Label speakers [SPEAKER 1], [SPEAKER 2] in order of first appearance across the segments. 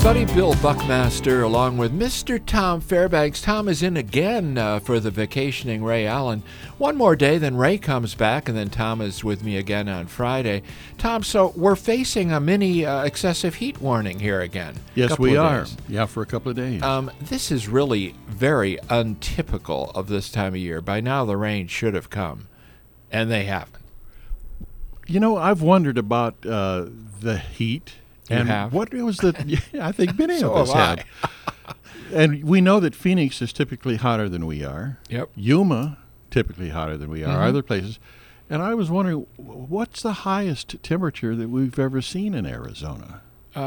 [SPEAKER 1] buddy Bill Buckmaster along with Mr. Tom Fairbanks. Tom is in again for the vacationing Ray Allen. One more day, then Ray comes back, and then Tom is with me again on Friday. Tom, so we're facing a mini excessive heat warning here again.
[SPEAKER 2] Yes, we are. Yeah, for a couple of days.
[SPEAKER 1] This is really very untypical of this time of year. By now the rain should have come, and they haven't.
[SPEAKER 2] You know, I've wondered about the heat. And what was the? I think many of us have. And we know that Phoenix is typically hotter than we are.
[SPEAKER 1] Yep.
[SPEAKER 2] Yuma, typically hotter than we are. Other places. And I was wondering, what's the highest temperature that we've ever seen in Arizona?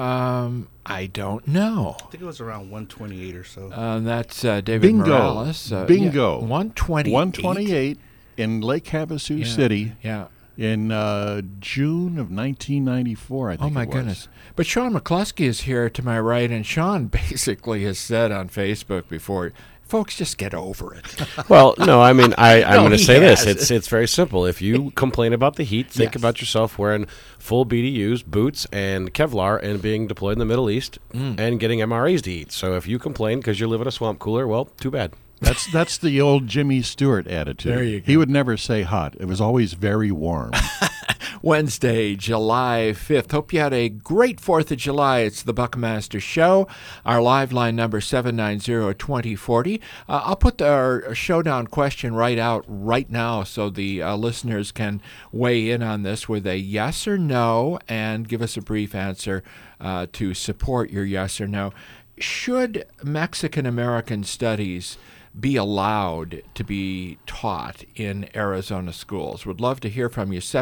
[SPEAKER 1] I don't know.
[SPEAKER 3] I think it was around 128 or so.
[SPEAKER 1] That's David Morales.
[SPEAKER 2] Bingo.
[SPEAKER 1] 128.
[SPEAKER 2] 128 in Lake Havasu City.
[SPEAKER 1] Yeah.
[SPEAKER 2] In June of 1994, I think.
[SPEAKER 1] Oh, my goodness. But Sean McCluskey is here to my right, and Sean basically has said on Facebook before, folks, just get over it.
[SPEAKER 4] Well, no, I mean, I'm going to say
[SPEAKER 1] has.
[SPEAKER 4] this. It's very simple. If you complain about the heat, think about yourself wearing full BDUs, boots, and Kevlar and being deployed in the Middle East and getting MREs to eat. So if you complain because you live in a swamp cooler, well, too bad.
[SPEAKER 2] That's the old Jimmy Stewart attitude.
[SPEAKER 1] There you go.
[SPEAKER 2] He would never say hot. It was always very warm.
[SPEAKER 1] Wednesday, July 5th. Hope you had a great 4th of July. It's the Buckmaster Show. Our live line number 790-2040. I'll put our showdown question right out right now so the listeners can weigh in on this with a yes or no and give us a brief answer to support your yes or no. Should Mexican-American studies be allowed to be taught in Arizona schools? Would love to hear from you.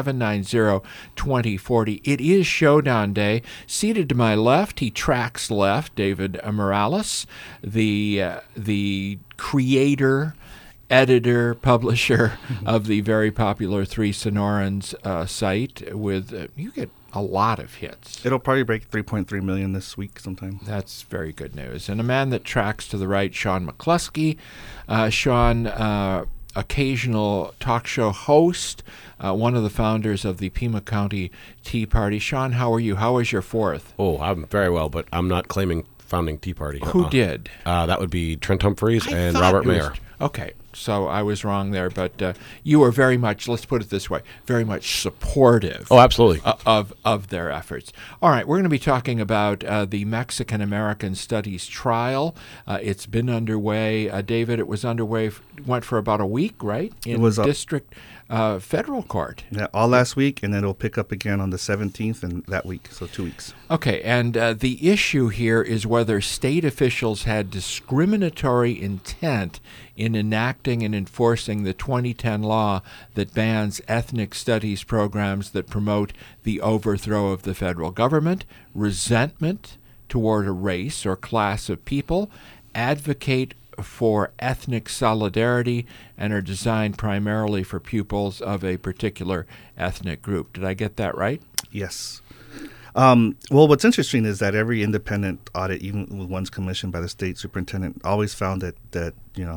[SPEAKER 1] 790-2040. It is Showdown Day. Seated to my left, he tracks left, David Morales, the creator, editor, publisher of the very popular Three Sonorans site with, you get a lot of hits.
[SPEAKER 3] It'll probably break 3.3 million this week sometime.
[SPEAKER 1] That's very good news. And a man that tracks to the right, Sean McCluskey. Sean, occasional talk show host, one of the founders of the Pima County Tea Party. Sean, how are you? How was your 4th?
[SPEAKER 4] Oh, I'm very well, but I'm not claiming founding Tea Party.
[SPEAKER 1] Who did?
[SPEAKER 4] That would be Trent Humphreys and Robert Mayer.
[SPEAKER 1] Okay, so I was wrong there, but you were very much, let's put it this way, very much supportive.
[SPEAKER 4] Oh, absolutely.
[SPEAKER 1] Of their efforts. All right, we're going to be talking about the Mexican-American Studies trial. It's been underway. David, it was underway, went for about a week, right? In
[SPEAKER 3] it was
[SPEAKER 1] district federal court.
[SPEAKER 3] Yeah, all last week, and then it'll pick up again on the 17th and that week, so 2 weeks.
[SPEAKER 1] Okay, and the issue here is whether state officials had discriminatory intent in enacting and enforcing the 2010 law that bans ethnic studies programs that promote the overthrow of the federal government, resentment toward a race or class of people, advocate for ethnic solidarity, and are designed primarily for pupils of a particular ethnic group. Did I get that right?
[SPEAKER 3] Yes. Well, what's interesting is that every independent audit, even with ones commissioned by the state superintendent, always found that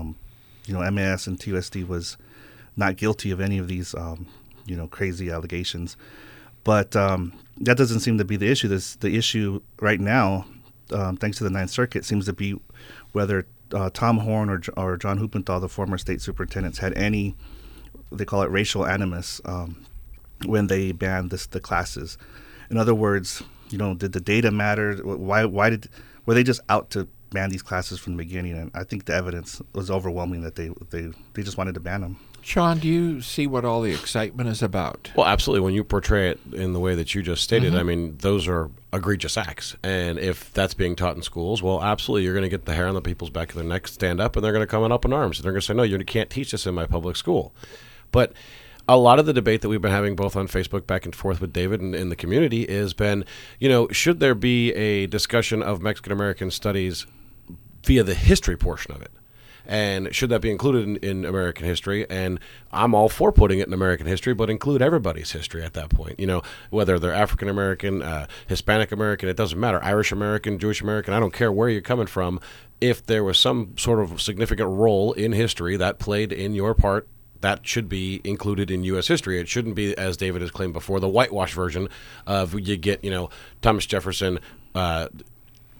[SPEAKER 3] MAS and TUSD was not guilty of any of these crazy allegations. But that doesn't seem to be the issue. The issue right now, thanks to the Ninth Circuit, seems to be whether Tom Horn or John Huppenthal, the former state superintendents, had any, they call it racial animus, when they banned the classes. In other words, did the data matter? Were they just out to ban these classes from the beginning? And I think the evidence was overwhelming that they just wanted to ban them.
[SPEAKER 1] Sean, do you see what all the excitement is about?
[SPEAKER 4] Well, absolutely. When you portray it in the way that you just stated, I mean, those are egregious acts. And if that's being taught in schools, well, absolutely, you're going to get the hair on the people's back of their neck stand up, and they're going to come up in arms. And they're going to say, no, you can't teach this in my public school. But a lot of the debate that we've been having both on Facebook back and forth with David and in the community has been, should there be a discussion of Mexican-American studies via the history portion of it? And should that be included in American history? And I'm all for putting it in American history, but include everybody's history at that point. Whether they're African American, Hispanic American, it doesn't matter. Irish American, Jewish American, I don't care where you're coming from. If there was some sort of significant role in history that played in your part, that should be included in U.S. history. It shouldn't be, as David has claimed before, the whitewash version of you get, Thomas Jefferson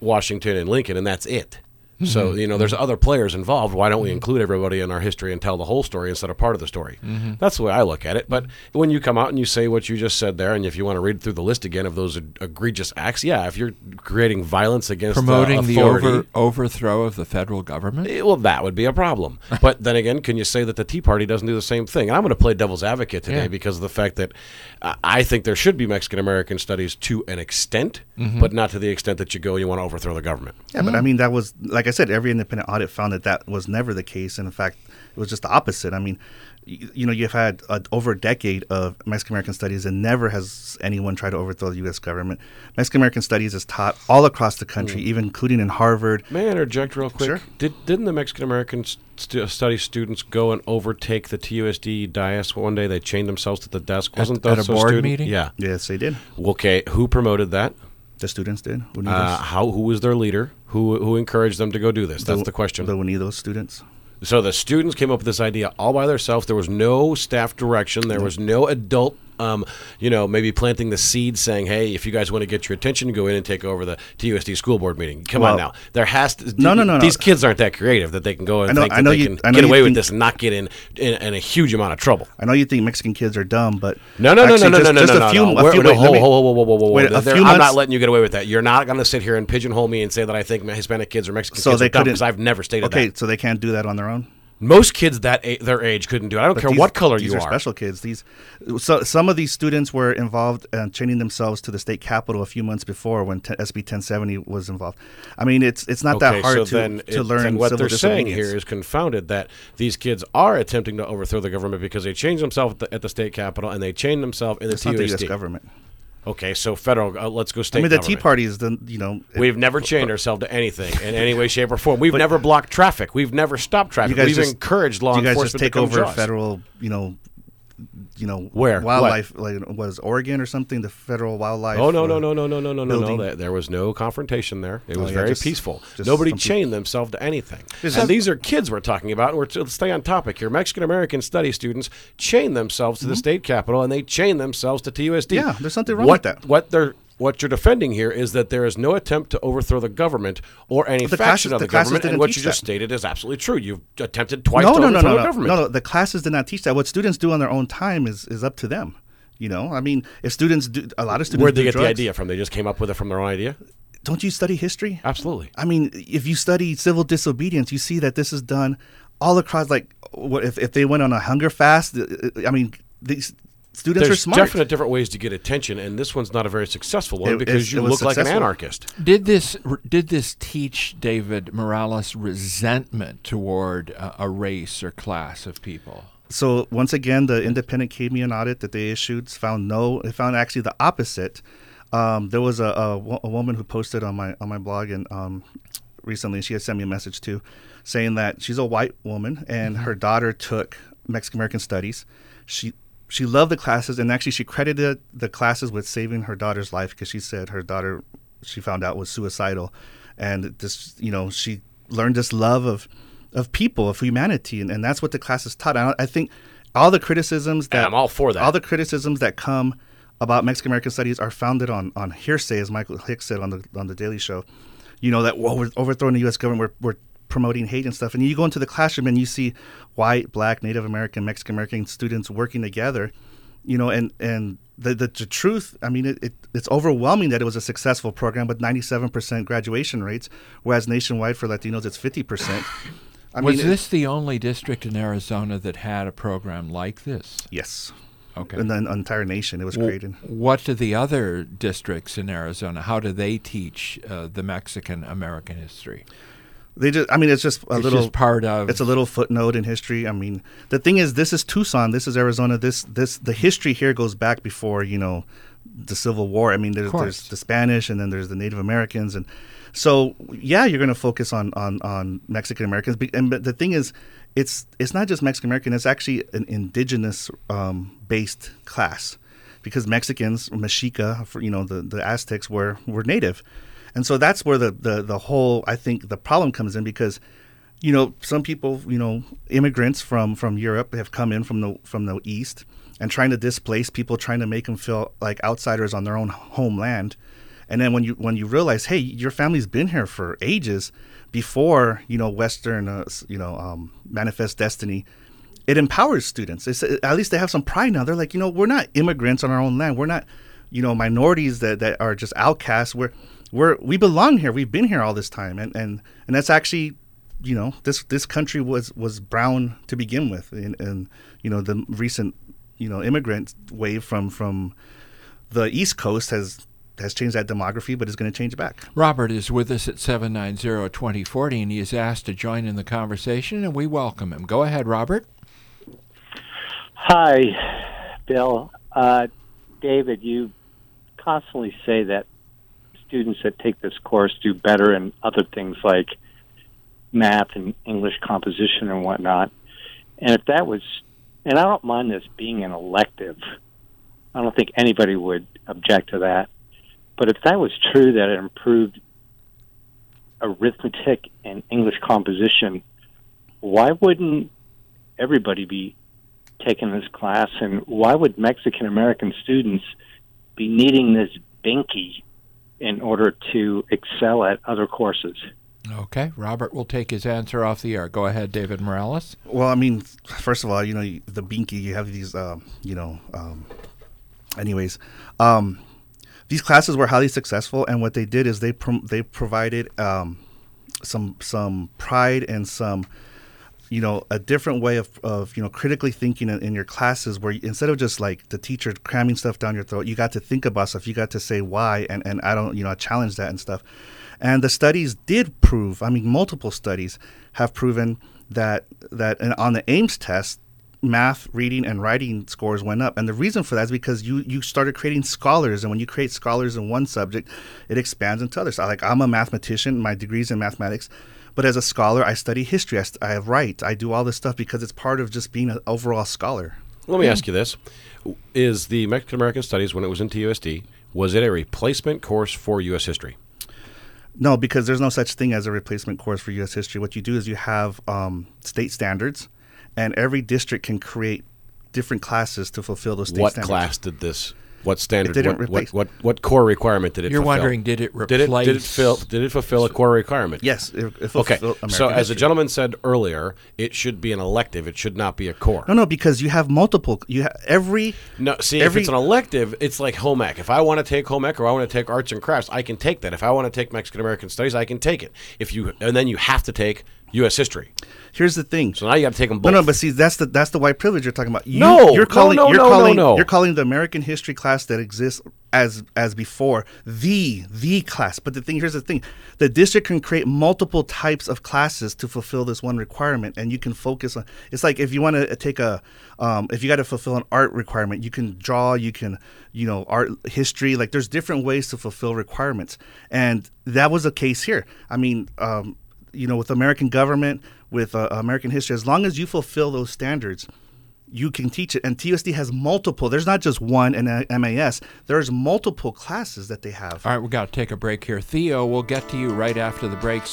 [SPEAKER 4] Washington and Lincoln, and that's it. So, there's other players involved. Why don't we include everybody in our history and tell the whole story instead of part of the story? That's the way I look at it. But when you come out and you say what you just said there, and if you want to read through the list again of those egregious acts, if you're creating violence against
[SPEAKER 1] promoting
[SPEAKER 4] authority,
[SPEAKER 1] the overthrow of the federal government,
[SPEAKER 4] well, that would be a problem. But then again, can you say that the Tea Party doesn't do the same thing? And I'm going to play devil's advocate today because of the fact that I think there should be Mexican-American studies to an extent, but not to the extent that you want to overthrow the government.
[SPEAKER 3] Yeah, but I mean, that was, like I said, every independent audit found that was never the case. And in fact, it was just the opposite. I mean, you've had over a decade of Mexican-American studies, and never has anyone tried to overthrow the U.S. government. Mexican-American studies is taught all across the country, even including in Harvard.
[SPEAKER 4] May I interject real quick?
[SPEAKER 3] Sure.
[SPEAKER 4] Didn't the Mexican-American study students go and overtake the TUSD dais one day? They chained themselves to the desk. Wasn't that
[SPEAKER 1] at a board meeting?
[SPEAKER 4] Yeah.
[SPEAKER 3] Yes, they did.
[SPEAKER 4] Okay, who promoted that?
[SPEAKER 3] The students did.
[SPEAKER 4] Who was their leader? Who encouraged them to go do this? That's the question.
[SPEAKER 3] The Unidos students.
[SPEAKER 4] So the students came up with this idea all by themselves. There was no staff direction. There was no adult, maybe planting the seed saying, hey, if you guys want to get your attention, go in and take over the TUSD school board meeting. Come on now. There has to...
[SPEAKER 3] No.
[SPEAKER 4] These kids aren't that creative that they can go and think that they can get away with this and not get in a huge amount of trouble.
[SPEAKER 3] I know you think Mexican kids are dumb, but...
[SPEAKER 4] No. I'm not letting you get away with that. You're not going to sit here and pigeonhole me and say that I think Hispanic kids or Mexican kids are dumb, because I've never stated that.
[SPEAKER 3] Okay, so they can't do that on their own?
[SPEAKER 4] Most kids their age couldn't do it. I don't care what color you are.
[SPEAKER 3] These are special kids. So some of these students were involved in chaining themselves to the state capitol a few months before when SB 1070 was involved. I mean, it's not that hard to learn civil disobedience.
[SPEAKER 4] What they're saying here is confounded, that these kids are attempting to overthrow the government because they changed themselves at the state capitol and they chained themselves in the TUSD.
[SPEAKER 3] Not the U.S. government.
[SPEAKER 4] Okay, so federal, let's go state
[SPEAKER 3] government.
[SPEAKER 4] The
[SPEAKER 3] Tea Party is
[SPEAKER 4] we've never chained ourselves to anything in any way, shape, or form. We've never blocked traffic. We've never stopped traffic. We've encouraged law enforcement to come.
[SPEAKER 3] You guys just take over federal,
[SPEAKER 4] where
[SPEAKER 3] wildlife, like was Oregon or something, the federal wildlife.
[SPEAKER 4] Oh no! There was no confrontation there. It was very peaceful. Nobody chained themselves to anything. And these are kids we're talking about. And let's stay on topic here. Mexican American study students chain themselves to the state capitol, and they chain themselves to TUSD.
[SPEAKER 3] Yeah, there's something wrong with that.
[SPEAKER 4] What you're defending here is that there is no attempt to overthrow the government or any faction of the government, and what you just stated is absolutely true. You've attempted twice to overthrow the government.
[SPEAKER 3] No, the classes did not teach that. What students do on their own time is up to them. I mean, if students do, a lot of students
[SPEAKER 4] Where'd they
[SPEAKER 3] do
[SPEAKER 4] get
[SPEAKER 3] drugs.
[SPEAKER 4] the idea from? They just came up with it from their own idea?
[SPEAKER 3] Don't you study history?
[SPEAKER 4] Absolutely.
[SPEAKER 3] I mean, if you study civil disobedience, you see that this is done all across, like, if they went on a hunger fast, I mean, these students are smart.
[SPEAKER 4] There's definite different ways to get attention, and this one's not a very successful one because you look like an anarchist.
[SPEAKER 1] Did this teach David Morales resentment toward a race or class of people?
[SPEAKER 3] So once again, the independent Camion audit that they issued found actually the opposite. There was a woman who posted on my blog and recently, she had sent me a message too, saying that she's a white woman and her daughter took Mexican American studies. She loved the classes, and actually she credited the classes with saving her daughter's life, because she said her daughter, she found out, was suicidal, and this, she learned this love of people, of humanity, and that's what the classes taught. I think all the criticisms that
[SPEAKER 4] I'm all for that.
[SPEAKER 3] All the criticisms that come about Mexican American studies are founded on hearsay, as Michael Hicks said on the Daily Show. That we're overthrowing the U.S. government, we're promoting hate and stuff. And you go into the classroom and you see white, black, Native American, Mexican American students working together, and the truth, I mean, it's overwhelming that it was a successful program with 97% graduation rates, whereas nationwide for Latinos it's 50%.
[SPEAKER 1] Was this the only district in Arizona that had a program like this?
[SPEAKER 3] Yes.
[SPEAKER 1] Okay.
[SPEAKER 3] In the entire nation, it was created.
[SPEAKER 1] What do the other districts in Arizona, how do they teach the Mexican American history?
[SPEAKER 3] It's just
[SPEAKER 1] part of.
[SPEAKER 3] It's a little footnote in history. I mean, the thing is, this is Tucson, this is Arizona. The history here goes back before the Civil War. I mean, there's the Spanish, and then there's the Native Americans, and so you're going to focus on Mexican Americans. But the thing is, it's not just Mexican American. It's actually an indigenous based class, because Mexicans, Mexica, the Aztecs were native. And so that's where the whole, I think, the problem comes in, because, some people, immigrants from Europe have come in from the East and trying to displace people, trying to make them feel like outsiders on their own homeland. And then when you realize, hey, your family's been here for ages before, Western, Manifest Destiny, it empowers students. At least they have some pride now. They're like, we're not immigrants on our own land. We're not, minorities that are just outcasts. We belong here. We've been here all this time. And that's actually, this country was brown to begin with. And the recent, immigrant wave from the East Coast has changed that demography, but is going to change it back.
[SPEAKER 1] Robert is with us at 790-2040, and he is asked to join in the conversation, and we welcome him. Go ahead, Robert.
[SPEAKER 5] Hi, Bill. David, you constantly say that students that take this course do better in other things like math and English composition and whatnot. And if that was, and I don't mind this being an elective, I don't think anybody would object to that. But if that was true, that it improved arithmetic and English composition, why wouldn't everybody be taking this class? And why would Mexican-American students be needing this binky in order to excel at other courses?
[SPEAKER 1] Okay, Robert will take his answer off the air. Go ahead, David Morales.
[SPEAKER 3] Well, I mean, first of all, the binky, you have these, these classes were highly successful, and what they did is they provided some pride and some, a different way of critically thinking in your classes, where instead of just like the teacher cramming stuff down your throat, you got to think about stuff. You got to say why, and I don't, challenge that and stuff. And the studies did prove, multiple studies have proven that on the Ames test, math, reading, and writing scores went up. And the reason for that is because you started creating scholars. And when you create scholars in one subject, it expands into others. I'm a mathematician. My degree's in mathematics. But as a scholar, I study history. I write. I do all this stuff because it's part of just being an overall scholar.
[SPEAKER 4] Let me ask you this. Is the Mexican American Studies, when it was in TUSD, was it a replacement course for U.S. history?
[SPEAKER 3] No, because there's no such thing as a replacement course for U.S. history. What you do is you have state standards, and every district can create different classes to fulfill those state standards. What
[SPEAKER 4] class did this? What standard?
[SPEAKER 3] It didn't replace.
[SPEAKER 4] What core requirement did it fulfill?
[SPEAKER 1] You're wondering, did it replace?
[SPEAKER 4] Did it fulfill a core requirement?
[SPEAKER 3] Yes. It
[SPEAKER 4] okay.
[SPEAKER 3] American
[SPEAKER 4] so as
[SPEAKER 3] history.
[SPEAKER 4] the gentleman said earlier, it should be an elective. It should not be a core.
[SPEAKER 3] No, because you have multiple. You have every.
[SPEAKER 4] No, see, if it's an elective, it's like home ec. If I want to take home ec or I want to take arts and crafts, I can take that. If I want to take Mexican American Studies, I can take it. And then you have to take U.S. history.
[SPEAKER 3] Here's the thing.
[SPEAKER 4] So now you got to take them both.
[SPEAKER 3] No, but see, that's the white privilege you're talking about.
[SPEAKER 4] You're calling
[SPEAKER 3] the American history class that exists as before the class. But here's the thing: the district can create multiple types of classes to fulfill this one requirement, and you can focus on. It's like if you want to take if you got to fulfill an art requirement, you can draw, you can art history. Like there's different ways to fulfill requirements, and that was the case here. With American government, with American history, as long as you fulfill those standards, you can teach it. And TUSD has multiple. There's not just one in MAS. There's multiple classes that they have.
[SPEAKER 1] All right, we've got to take a break here. Theo, we'll get to you right after the break,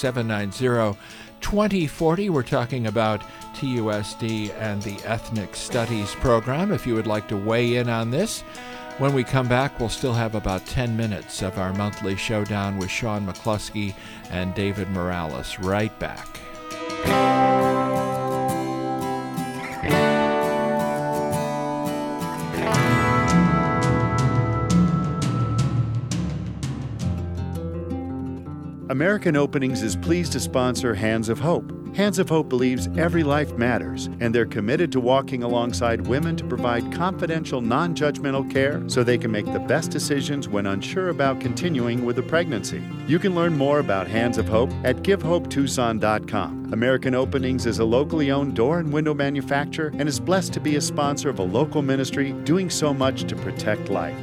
[SPEAKER 1] 790-2040. We're talking about TUSD and the Ethnic Studies program. If you would like to weigh in on this, when we come back, we'll still have about 10 minutes of our monthly showdown with Sean McCluskey and David Morales. Right back.
[SPEAKER 6] American Openings is pleased to sponsor Hands of Hope. Hands of Hope believes every life matters, and they're committed to walking alongside women to provide confidential, non-judgmental care so they can make the best decisions when unsure about continuing with a pregnancy. You can learn more about Hands of Hope at GiveHopeTucson.com. American Openings is a locally owned door and window manufacturer and is blessed to be a sponsor of a local ministry doing so much to protect life.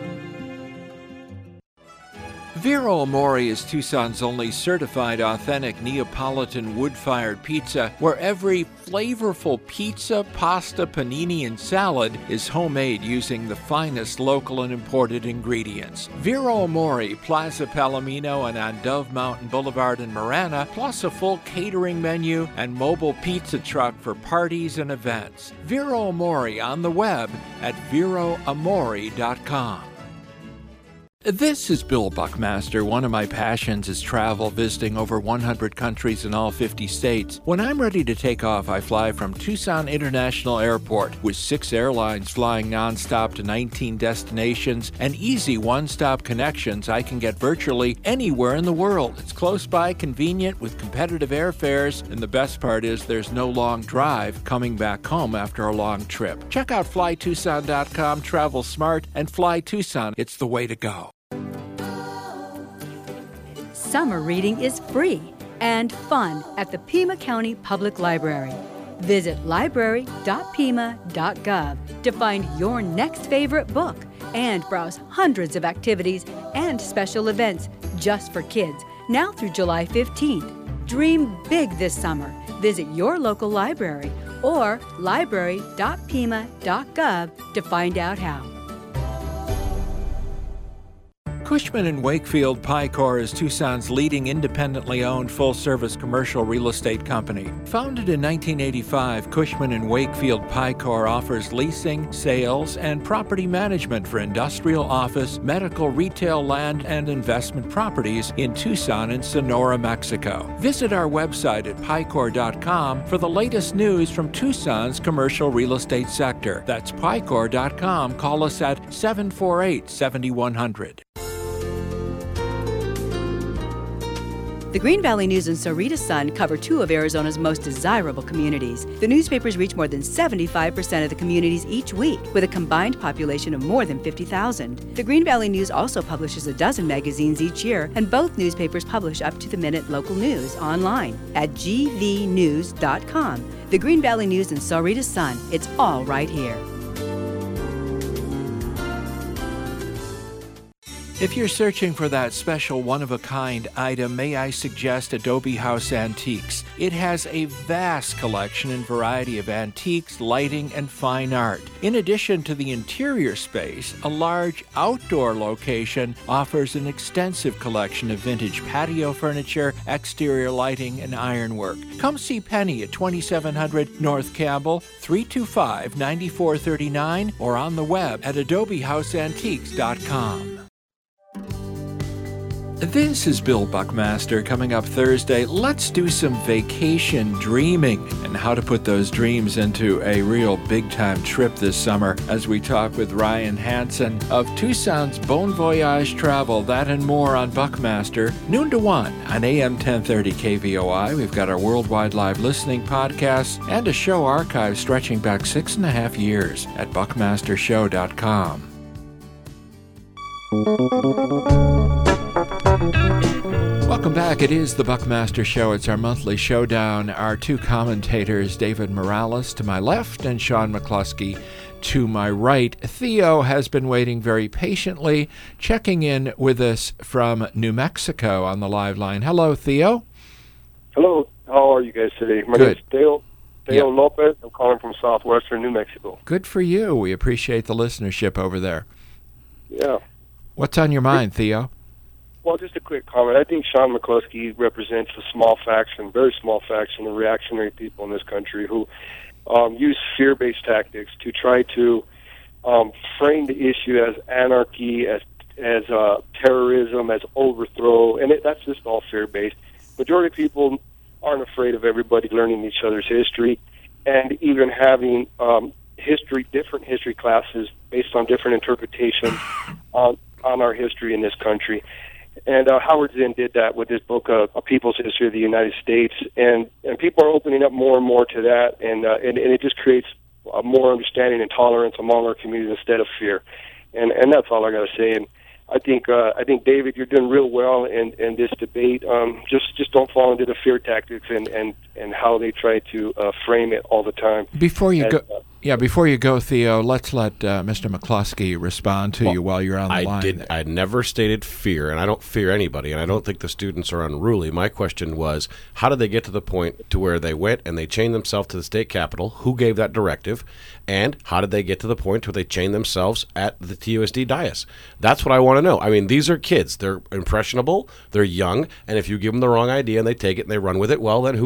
[SPEAKER 1] Vero Amore is Tucson's only certified authentic Neapolitan wood-fired pizza, where every flavorful pizza, pasta, panini, and salad is homemade using the finest local and imported ingredients. Vero Amore, Plaza Palomino, and on Dove Mountain Boulevard in Marana, plus a full catering menu and mobile pizza truck for parties and events. Vero Amore on the web at veroamore.com. This is Bill Buckmaster. One of my passions is travel, visiting over 100 countries in all 50 states. When I'm ready to take off, I fly from Tucson International Airport with 6 airlines flying nonstop to 19 destinations and easy one-stop connections. I can get virtually anywhere in the world. It's close by, convenient, with competitive airfares, and the best part is there's no long drive coming back home after a long trip. Check out flytucson.com, travel smart, and fly Tucson. It's the way to go.
[SPEAKER 7] Summer reading is free and fun at the Pima County Public Library. Visit library.pima.gov to find your next favorite book and browse hundreds of activities and special events just for kids now through July 15th. Dream big this summer. Visit your local library or library.pima.gov to find out how.
[SPEAKER 1] Cushman & Wakefield Picor is Tucson's leading independently owned full-service commercial real estate company. Founded in 1985, Cushman & Wakefield Picor offers leasing, sales, and property management for industrial, office, medical, retail, land, and investment properties in Tucson and Sonora, Mexico. Visit our website at picor.com for the latest news from Tucson's commercial real estate sector. That's picor.com. Call us at 748-7100.
[SPEAKER 7] The Green Valley News and Sahuarita Sun cover 2 of Arizona's most desirable communities. The newspapers reach more than 75% of the communities each week, with a combined population of more than 50,000. The Green Valley News also publishes a dozen magazines each year, and both newspapers publish up-to-the-minute local news online at gvnews.com. The Green Valley News and Sahuarita Sun, it's all right here.
[SPEAKER 1] If you're searching for that special one-of-a-kind item, may I suggest Adobe House Antiques. It has a vast collection and variety of antiques, lighting, and fine art. In addition to the interior space, a large outdoor location offers an extensive collection of vintage patio furniture, exterior lighting, and ironwork. Come see Penny at 2700 North Campbell, 325-9439, or on the web at adobehouseantiques.com. This is Bill Buckmaster. Coming up Thursday, let's do some vacation dreaming and how to put those dreams into a real big-time trip this summer as we talk with Ryan Hansen of Tucson's Bon Voyage Travel. That and more on Buckmaster, noon to 1 on AM 1030 KVOI. We've got our worldwide live listening podcasts and a show archive stretching back 6.5 years at buckmastershow.com. Welcome back. It is the Buckmaster Show. It's our monthly showdown. Our 2 commentators, David Morales to my left and Sean McCluskey to my right. Theo has been waiting very patiently, checking in with us from New Mexico on the live line. Hello, Theo.
[SPEAKER 8] Hello. How are you guys today? My name is Theo Lopez. I'm calling from southwestern New Mexico.
[SPEAKER 1] Good for you. We appreciate the listenership over there.
[SPEAKER 8] Yeah.
[SPEAKER 1] What's on your mind, Theo?
[SPEAKER 8] Well, just a quick comment. I think Sean McCluskey represents a small faction, very small faction of reactionary people in this country who use fear-based tactics to try to frame the issue as anarchy, as terrorism, as overthrow, and that's just all fear-based. Majority of people aren't afraid of everybody learning each other's history and even having different history classes based on different interpretations on our history in this country. And Howard Zinn did that with his book, A People's History of the United States, and people are opening up more and more to that, and it just creates more understanding and tolerance among our community instead of fear, and that's all I got to say. And I think David, you're doing real well in this debate. Just don't fall into the fear tactics and how they try to frame it all the time.
[SPEAKER 1] Before you go, Theo, let's let Mr. McCluskey respond to you while you're on the line.
[SPEAKER 4] I never stated fear, and I don't fear anybody, and I don't think the students are unruly. My question was, how did they get to the point to where they went and they chained themselves to the state capitol? Who gave that directive? And how did they get to the point where they chained themselves at the TUSD dais? That's what I want to know. I mean, these are kids. They're impressionable. They're young. And if you give them the wrong idea and they take it and they run with it, well, then who gave them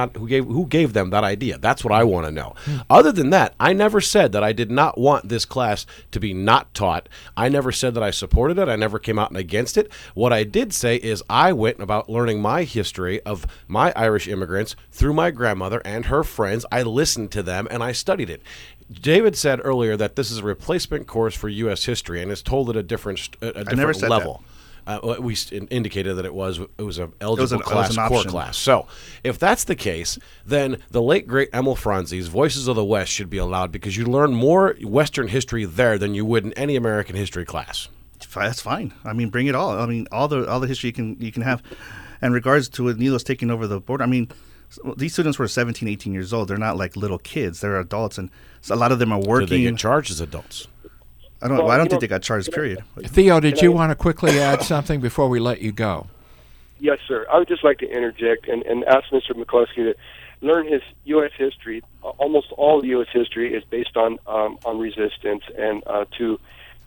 [SPEAKER 4] who gave them that idea? That's what I want to know. Other than that, I never said that I did not want this class to be not taught. I never said that I supported it. I never came out and against it. What I did say is I went about learning my history of my Irish immigrants through my grandmother and her friends. I listened to them and I studied it. David said earlier that this is a replacement course for U.S. history and is told at a different level. We indicated that it was an eligible class, core class. So if that's the case, then the late, great Emil Franzi's Voices of the West should be allowed because you learn more Western history there than you would in any American history class.
[SPEAKER 3] That's fine. I mean, bring it all. I mean, all the history you can have. In regards to Nilo's taking over the board, I mean, these students were 17, 18 years old. They're not like little kids. They're adults, and so a lot of them are working.
[SPEAKER 4] Do they get charged as adults?
[SPEAKER 3] I don't think they got charged, period.
[SPEAKER 1] Theo, did you want to quickly add something before we let you go?
[SPEAKER 8] Yes, sir. I would just like to interject and ask Mr. McCluskey to learn his U.S. history. Almost all of U.S. history is based on resistance and to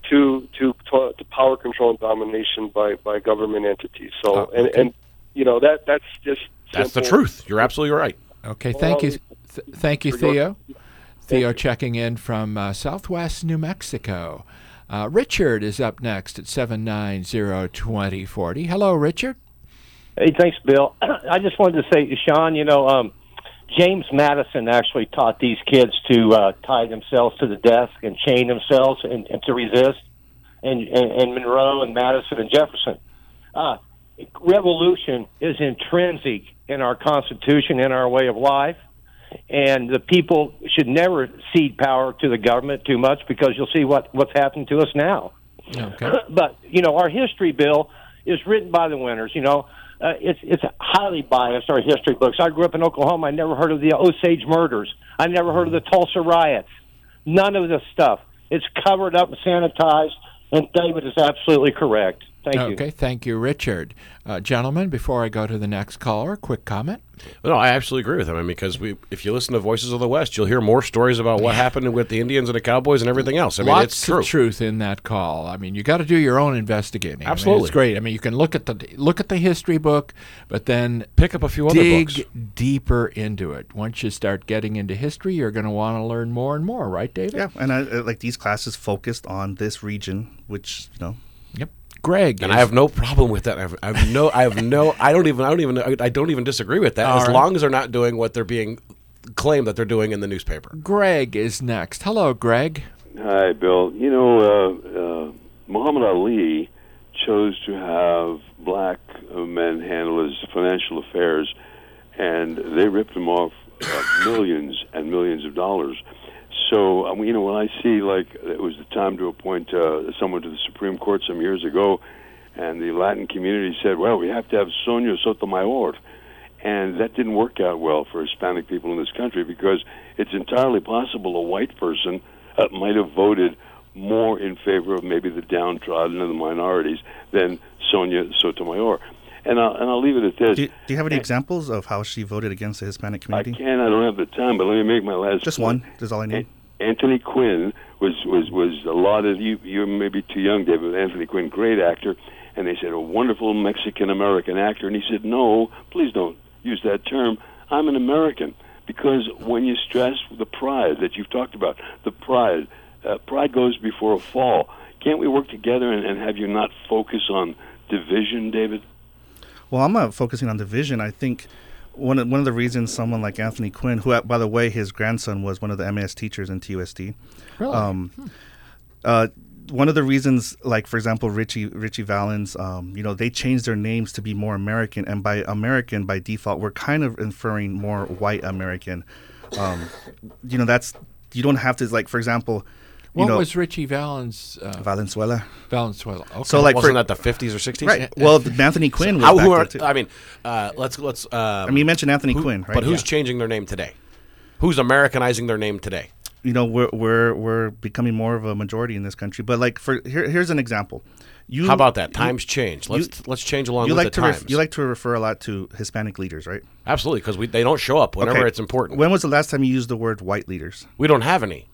[SPEAKER 8] power control and domination by government entities. So
[SPEAKER 1] okay.
[SPEAKER 8] and you know that's just
[SPEAKER 4] that's simple. The truth. You're absolutely right.
[SPEAKER 1] Okay, thank you, thank you, Theo. Theo checking in from Southwest New Mexico. Richard is up next at 790-2040. Hello, Richard.
[SPEAKER 9] Hey, thanks, Bill. I just wanted to say, Sean, James Madison actually taught these kids to tie themselves to the desk and chain themselves and to resist, and Monroe and Madison and Jefferson. Revolution is intrinsic in our Constitution, in our way of life. And the people should never cede power to the government too much because you'll see what's happened to us now.
[SPEAKER 1] Okay.
[SPEAKER 9] But, our history, Bill, is written by the winners. It's highly biased, our history books. I grew up in Oklahoma. I never heard of the Osage murders. I never heard of the Tulsa riots. None of this stuff. It's covered up and sanitized, and David is absolutely correct. Thank you.
[SPEAKER 1] Okay, thank you, Richard. Gentlemen, before I go to the next caller, quick comment?
[SPEAKER 4] No, I absolutely agree with him. Because if you listen to Voices of the West, you'll hear more stories about what happened with the Indians and the Cowboys and everything else.
[SPEAKER 1] Lots
[SPEAKER 4] it's true.
[SPEAKER 1] of truth in that call. I mean, you got to do your own investigating.
[SPEAKER 4] Absolutely,
[SPEAKER 1] it's great. I mean, you can look at the history book, but then
[SPEAKER 4] pick up a few other books.
[SPEAKER 1] Dig deeper into it. Once you start getting into history, you're going to want to learn more and more, right, David?
[SPEAKER 3] Yeah, and I like these classes focused on this region, which
[SPEAKER 1] Yep. Greg,
[SPEAKER 4] and I have no problem with that. I don't even disagree with that as long as they're not doing what they're being claimed that they're doing in the newspaper.
[SPEAKER 1] Greg is next. Hello, Greg.
[SPEAKER 10] Hi, Bill. Muhammad Ali chose to have black men handle his financial affairs, and they ripped him off millions and millions of dollars. So, when I see, it was the time to appoint someone to the Supreme Court some years ago, and the Latin community said, well, we have to have Sonia Sotomayor. And that didn't work out well for Hispanic people in this country because it's entirely possible a white person might have voted more in favor of maybe the downtrodden and the minorities than Sonia Sotomayor. And I'll leave it at this.
[SPEAKER 3] Do you have any examples of how she voted against the Hispanic community?
[SPEAKER 10] I don't have the time, but let me make my last
[SPEAKER 3] Just
[SPEAKER 10] point.
[SPEAKER 3] one. That's all I need.
[SPEAKER 10] Anthony Quinn was lauded. You may be too young, David. Anthony Quinn, great actor. And they said, a wonderful Mexican-American actor. And he said, no, please don't use that term. I'm an American. Because when you stress the pride that you've talked about, the pride goes before a fall. Can't we work together and have you not focus on division, David?
[SPEAKER 3] Well, I'm not focusing on division. I think one of the reasons someone like Anthony Quinn, who, by the way, his grandson was one of the MAS teachers in TUSD.
[SPEAKER 1] Really?
[SPEAKER 3] One of the reasons, like, for example, Richie Valens, they changed their names to be more American. And by American, by default, we're kind of inferring more white American. That's, you don't have to, like, for example...
[SPEAKER 1] What was Richie Valens?
[SPEAKER 3] Valenzuela.
[SPEAKER 1] Valenzuela. Okay.
[SPEAKER 4] So, wasn't that the 50s or 60s?
[SPEAKER 3] Right. Well, Anthony Quinn was back there, too.
[SPEAKER 4] I mean, let's.
[SPEAKER 3] you mentioned Anthony Quinn, right?
[SPEAKER 4] But who's changing their name today? Who's Americanizing their name today?
[SPEAKER 3] We're becoming more of a majority in this country. But here's an example.
[SPEAKER 4] How about that? Times change. Let's change along with the times.
[SPEAKER 3] You like to refer a lot to Hispanic leaders, right?
[SPEAKER 4] Absolutely, because they don't show up whenever it's important.
[SPEAKER 3] When was the last time you used the word white leaders?
[SPEAKER 4] We don't have any.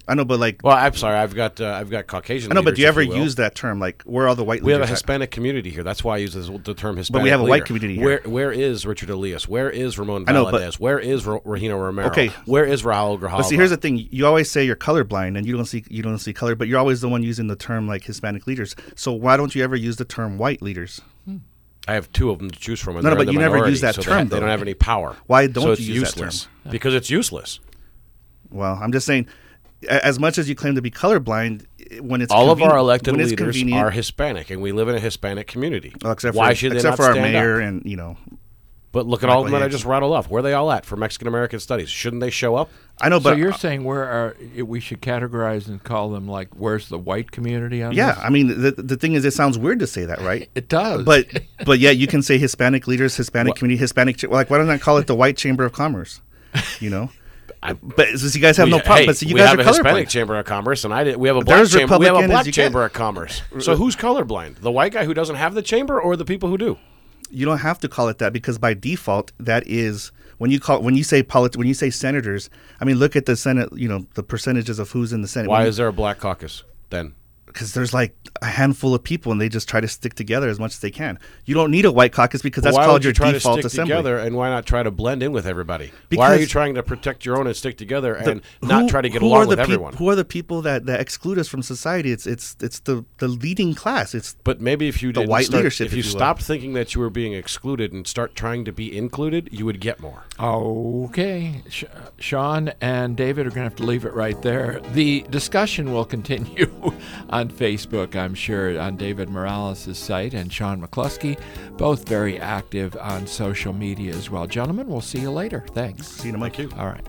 [SPEAKER 3] I know, but like,
[SPEAKER 4] well, I'm sorry, I've got Caucasian.
[SPEAKER 3] I know, but do you ever
[SPEAKER 4] use
[SPEAKER 3] that term? Like, where are the white?
[SPEAKER 4] We
[SPEAKER 3] leaders
[SPEAKER 4] have a Hispanic community here. That's why I use the term Hispanic.
[SPEAKER 3] But we have a
[SPEAKER 4] leader.
[SPEAKER 3] white community here.
[SPEAKER 4] Where is Richard Elias? Where is Ramon Valadez? Where is Regina Romero?
[SPEAKER 3] Okay.
[SPEAKER 4] Where is Raul Grijalva?
[SPEAKER 3] But see, here's the thing: you always say you're colorblind, and you don't see color, but you're always the one using the term like Hispanic leaders. So why don't you ever use the term white leaders?
[SPEAKER 4] I have two of them to choose from. And
[SPEAKER 3] no, but you never use that
[SPEAKER 4] so
[SPEAKER 3] term.
[SPEAKER 4] They don't have any power.
[SPEAKER 3] Why don't
[SPEAKER 4] so it's
[SPEAKER 3] you use
[SPEAKER 4] useless?
[SPEAKER 3] That term?
[SPEAKER 4] Because it's useless.
[SPEAKER 3] Well, I'm just saying, as much as you claim to be colorblind, when it's
[SPEAKER 4] all of our elected leaders are Hispanic, and we live in a Hispanic community.
[SPEAKER 3] Well,
[SPEAKER 4] Why should they not
[SPEAKER 3] for our
[SPEAKER 4] stand
[SPEAKER 3] mayor
[SPEAKER 4] up?
[SPEAKER 3] and
[SPEAKER 4] But look at all of them that I just rattled off. Where are they all at for Mexican American studies? Shouldn't they show up?
[SPEAKER 3] I know, but
[SPEAKER 1] so you're saying we should categorize and call them like, where's the white community on this?
[SPEAKER 3] Yeah, I mean, the thing is, it sounds weird to say that, right?
[SPEAKER 1] It does.
[SPEAKER 3] But yeah, you can say Hispanic leaders, Hispanic community, Hispanic. Like, why don't I call it the White Chamber of Commerce? But since you guys have no problem, but you guys are colorblind. We have a Hispanic
[SPEAKER 4] Chamber of Commerce, and we have a black chamber. We have a black chamber of commerce. So who's colorblind? The white guy who doesn't have the chamber, or the people who do?
[SPEAKER 3] You don't have to call it that, because by default, that is when you say senators. I mean, look at the Senate. The percentages of who's in the Senate.
[SPEAKER 4] Why is there a black caucus then?
[SPEAKER 3] Because there's like a handful of people, and they just try to stick together as much as they can. You don't need a white caucus because that's called your default assembly.
[SPEAKER 4] Together, and why not try to blend in with everybody? Why are you trying to protect your own and stick together and not try to get along with everyone?
[SPEAKER 3] Who are the people that exclude us from society? It's the leading class.
[SPEAKER 4] But maybe if you
[SPEAKER 3] the white leadership,
[SPEAKER 4] if you stopped thinking that you were being excluded and start trying to be included, you would get more.
[SPEAKER 1] Okay, Sean and David are going to have to leave it right there. The discussion will continue on Facebook, I'm sure, on David Morales' site, and Sean McCluskey, both very active on social media as well. Gentlemen, we'll see you later. Thanks.
[SPEAKER 3] See you tomorrow.
[SPEAKER 1] All right.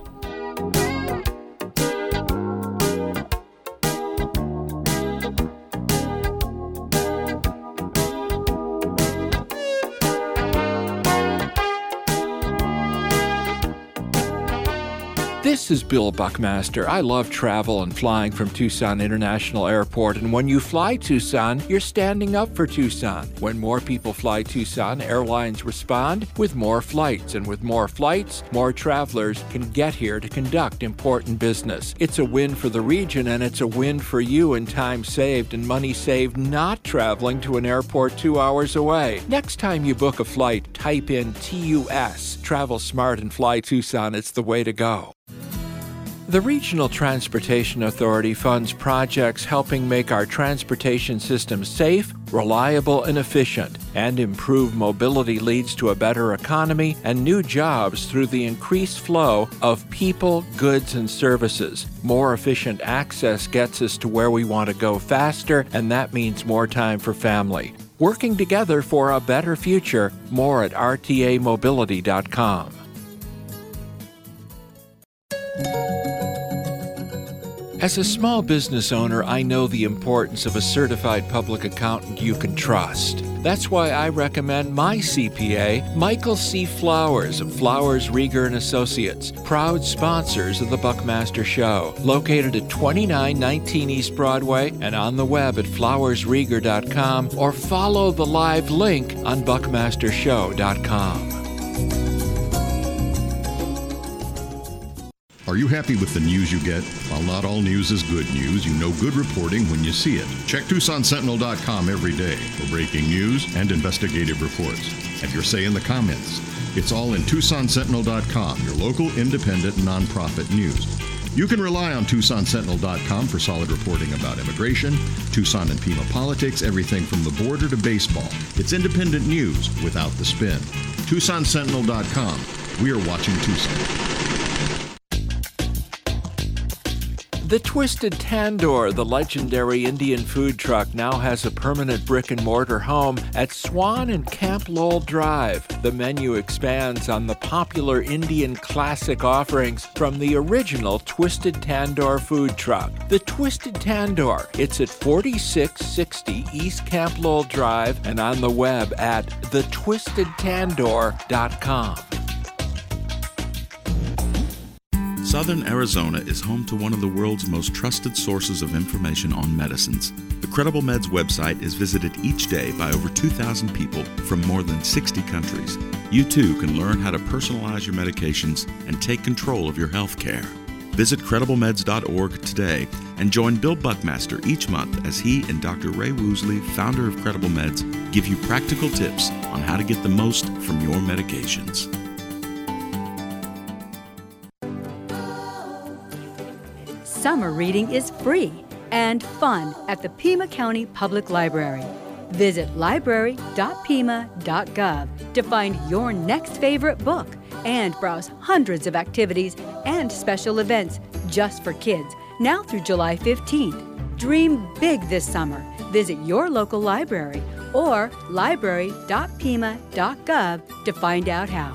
[SPEAKER 1] This is Bill Buckmaster. I love travel and flying from Tucson International Airport, and when you fly Tucson, you're standing up for Tucson. When more people fly Tucson, airlines respond with more flights, and with more flights, more travelers can get here to conduct important business. It's a win for the region, and it's a win for you in time saved and money saved not traveling to an airport 2 hours away. Next time you book a flight, type in TUS. Travel smart and fly Tucson. It's the way to go. The Regional Transportation Authority funds projects helping make our transportation system safe, reliable, and efficient, and improve mobility leads to a better economy and new jobs through the increased flow of people, goods, and services. More efficient access gets us to where we want to go faster, and that means more time for family. Working together for a better future. More at rtamobility.com. As a small business owner, I know the importance of a certified public accountant you can trust. That's why I recommend my CPA, Michael C. Flowers of Flowers, Rieger & Associates, proud sponsors of the Buckmaster Show, located at 2919 East Broadway and on the web at flowersrieger.com, or follow the live link on buckmastershow.com.
[SPEAKER 11] Are you happy with the news you get? While not all news is good news, you know good reporting when you see it. Check TucsonSentinel.com every day for breaking news and investigative reports. Have your say in the comments. It's all in TucsonSentinel.com, your local independent nonprofit news. You can rely on TucsonSentinel.com for solid reporting about immigration, Tucson and Pima politics, everything from the border to baseball. It's independent news without the spin. TucsonSentinel.com. We are watching Tucson.
[SPEAKER 1] The Twisted Tandoor, the legendary Indian food truck, now has a permanent brick-and-mortar home at Swan and Camp Lowell Drive. The menu expands on the popular Indian classic offerings from the original Twisted Tandoor food truck. The Twisted Tandoor, it's at 4660 East Camp Lowell Drive and on the web at thetwistedtandoor.com.
[SPEAKER 12] Southern Arizona is home to one of the world's most trusted sources of information on medicines. The Credible Meds website is visited each day by over 2,000 people from more than 60 countries. You too can learn how to personalize your medications and take control of your health care. Visit CredibleMeds.org today and join Bill Buckmaster each month as he and Dr. Ray Woosley, founder of Credible Meds, give you practical tips on how to get the most from your medications.
[SPEAKER 7] Summer reading is free and fun at the Pima County Public Library. Visit library.pima.gov to find your next favorite book and browse hundreds of activities and special events just for kids now through July 15th. Dream big this summer. Visit your local library or library.pima.gov to find out how.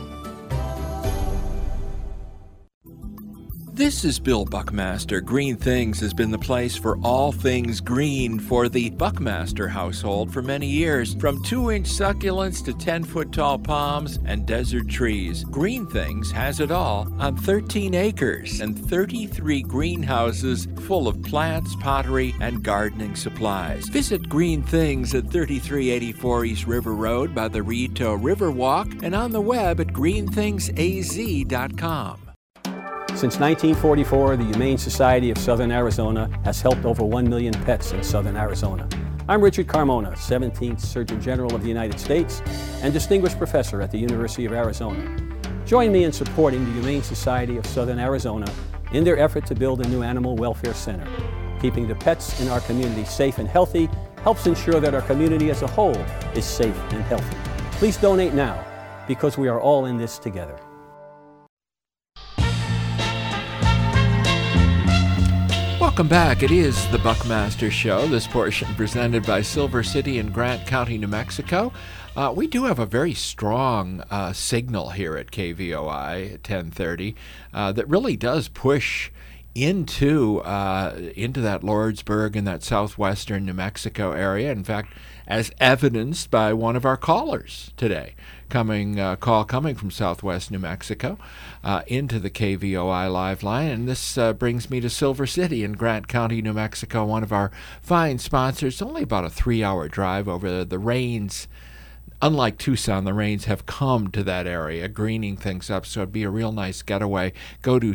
[SPEAKER 1] This is Bill Buckmaster. Green Things has been the place for all things green for the Buckmaster household for many years. From 2-inch succulents to 10-foot tall palms and desert trees, Green Things has it all on 13 acres and 33 greenhouses full of plants, pottery, and gardening supplies. Visit Green Things at 3384 East River Road by the Rito Riverwalk and on the web at greenthingsaz.com.
[SPEAKER 13] Since 1944, the Humane Society of Southern Arizona has helped over 1 million pets in Southern Arizona. I'm Richard Carmona, 17th Surgeon General of the United States and Distinguished Professor at the University of Arizona. Join me in supporting the Humane Society of Southern Arizona in their effort to build a new animal welfare center. Keeping the pets in our community safe and healthy helps ensure that our community as a whole is safe and healthy. Please donate now, because we are all in this together.
[SPEAKER 1] Welcome back. It is the Buckmaster Show, this portion presented by Silver City in Grant County, New Mexico. We do have a very strong signal here at KVOI 1030 that really does push into that Lordsburg and that southwestern New Mexico area. In fact, as evidenced by one of our callers today, coming from southwest New Mexico into the KVOI live line. And this brings me to Silver City in Grant County, New Mexico, one of our fine sponsors. Only about a 3-hour drive over there. The rains, unlike Tucson, the rains have come to that area, greening things up, so it'd be a real nice getaway. Go to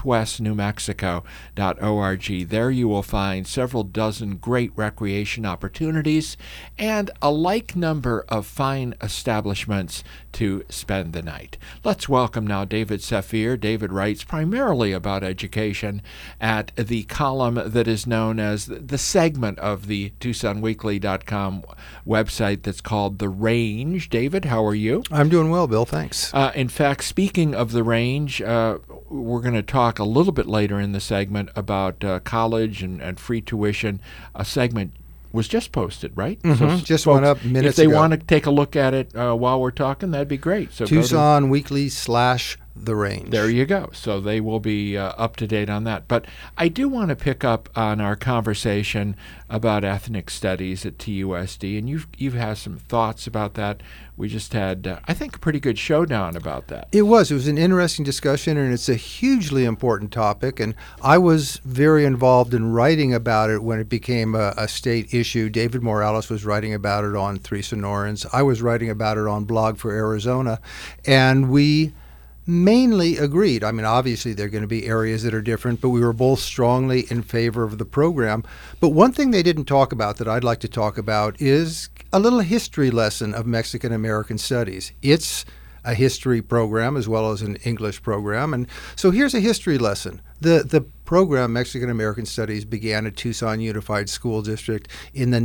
[SPEAKER 1] southwestnewmexico.org. There you will find several dozen great recreation opportunities and a like number of fine establishments to spend the night. Let's welcome now David Saphir. David writes primarily about education at the column that is known as the segment of the TucsonWeekly.com website that's called The Range. David, how are you?
[SPEAKER 14] I'm doing well, Bill. Thanks.
[SPEAKER 1] In fact, speaking of the range, we're going to talk a little bit later in the segment about college and free tuition. A segment was just posted, right?
[SPEAKER 14] Mm-hmm. So just went up minutes
[SPEAKER 1] ago. If they
[SPEAKER 14] want
[SPEAKER 1] to take a look at it while we're talking, that'd be great. So
[SPEAKER 14] Tucson Weekly /The Range.
[SPEAKER 1] There you go. So they will be up to date on that. But I do want to pick up on our conversation about ethnic studies at TUSD, and you've had some thoughts about that. We just had, I think, a pretty good showdown about that.
[SPEAKER 14] It was an interesting discussion, and it's a hugely important topic. And I was very involved in writing about it when it became a state issue. David Morales was writing about it on Three Sonorans. I was writing about it on Blog for Arizona, and we mainly agreed. I mean, obviously there are going to be areas that are different, but we were both strongly in favor of the program. But one thing they didn't talk about that I'd like to talk about is a little history lesson of Mexican American studies. It's a history program as well as an English program. And so here's a history lesson. The program, Mexican American Studies, began at Tucson Unified School District in the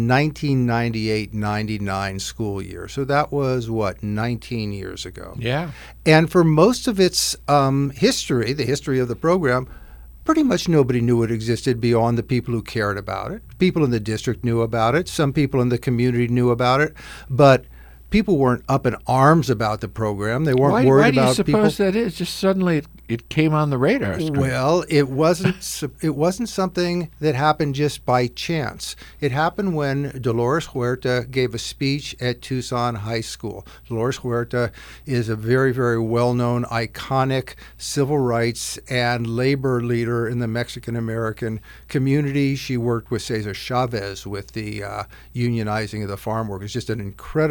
[SPEAKER 14] 1998-99 school year. So that was, 19 years ago.
[SPEAKER 1] Yeah.
[SPEAKER 14] And for most of its history, the history of the program, pretty much nobody knew it existed beyond the people who cared about it. People in the district knew about it. Some people in the community knew about it. But people weren't up in arms about the program. They weren't worried about people.
[SPEAKER 1] Why do you suppose that is? Just suddenly it came on the radar screen.
[SPEAKER 14] Well, it wasn't something that happened just by chance. It happened when Dolores Huerta gave a speech at Tucson High School. Dolores Huerta is a very, very well-known, iconic civil rights and labor leader in the Mexican-American community. She worked with Cesar Chavez with the unionizing of the farm workers. Just an incredibly important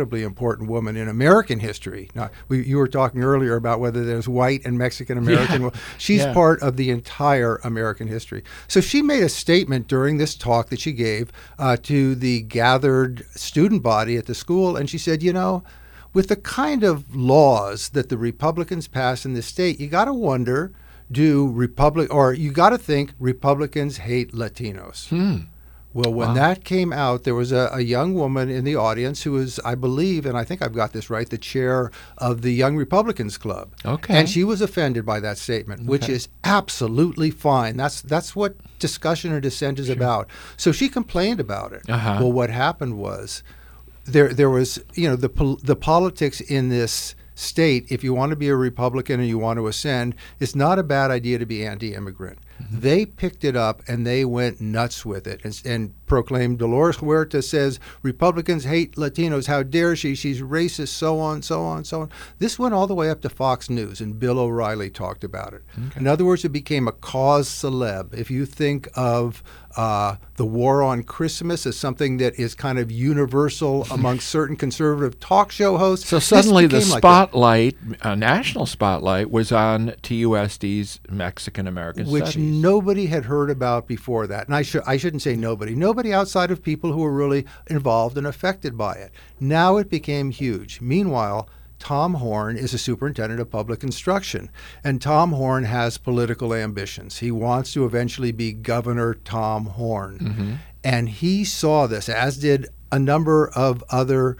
[SPEAKER 14] important woman in American history. Now, you were talking earlier about whether there's white and Mexican American. Yeah. Well, she's part of the entire American history. So she made a statement during this talk that she gave to the gathered student body at the school, and she said, with the kind of laws that the Republicans pass in this state, you got to wonder, you got to think Republicans hate Latinos. Well, when that came out, there was a young woman in the audience who was, I believe, and I think I've got this right, the chair of the Young Republicans Club. Okay. And she was offended by that statement, which is absolutely fine. That's what discussion or dissent is about. So she complained about it. Well, what happened was there was, the politics in this state, if you want to be a Republican and you want to ascend, it's not a bad idea to be anti-immigrant. They picked it up and they went nuts with it and proclaimed Dolores Huerta says Republicans hate Latinos. How dare she? She's racist, so on, so on, so on. This went all the way up to Fox News, and Bill O'Reilly talked about it. In other words, it became a cause celeb. If you think of the war on Christmas as something that is kind of universal amongst certain conservative talk show hosts.
[SPEAKER 1] So suddenly the spotlight, national spotlight, was on TUSD's Mexican American
[SPEAKER 14] Studies. Which nobody had heard about before that. And I shouldn't say nobody. Nobody outside of people who were really involved and affected by it. Now it became huge. Meanwhile, Tom Horn is a superintendent of public instruction, and Tom Horn has political ambitions. He wants to eventually be Governor Tom Horn. And he saw this, as did a number of other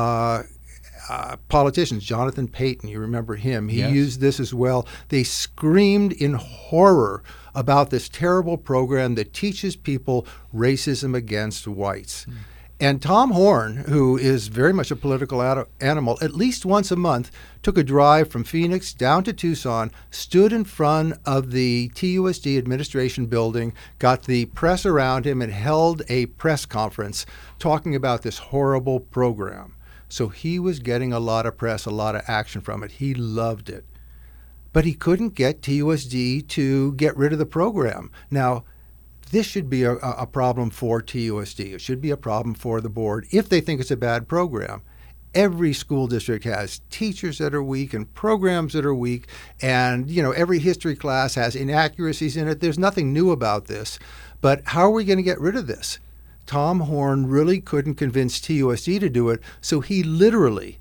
[SPEAKER 14] politicians. Jonathan Payton, you remember him. He used this as well. They screamed in horror about this terrible program that teaches people racism against whites. And Tom Horn, who is very much a political animal, at least once a month took a drive from Phoenix down to Tucson, stood in front of the TUSD administration building, got the press around him, and held a press conference talking about this horrible program. So he was getting a lot of press, a lot of action from it. He loved it. But he couldn't get TUSD to get rid of the program. Now, this should be a problem for TUSD. It should be a problem for the board if they think it's a bad program. Every school district has teachers that are weak and programs that are weak, and every history class has inaccuracies in it. There's nothing new about this. But how are we going to get rid of this? Tom Horn really couldn't convince TUSD to do it, so he literally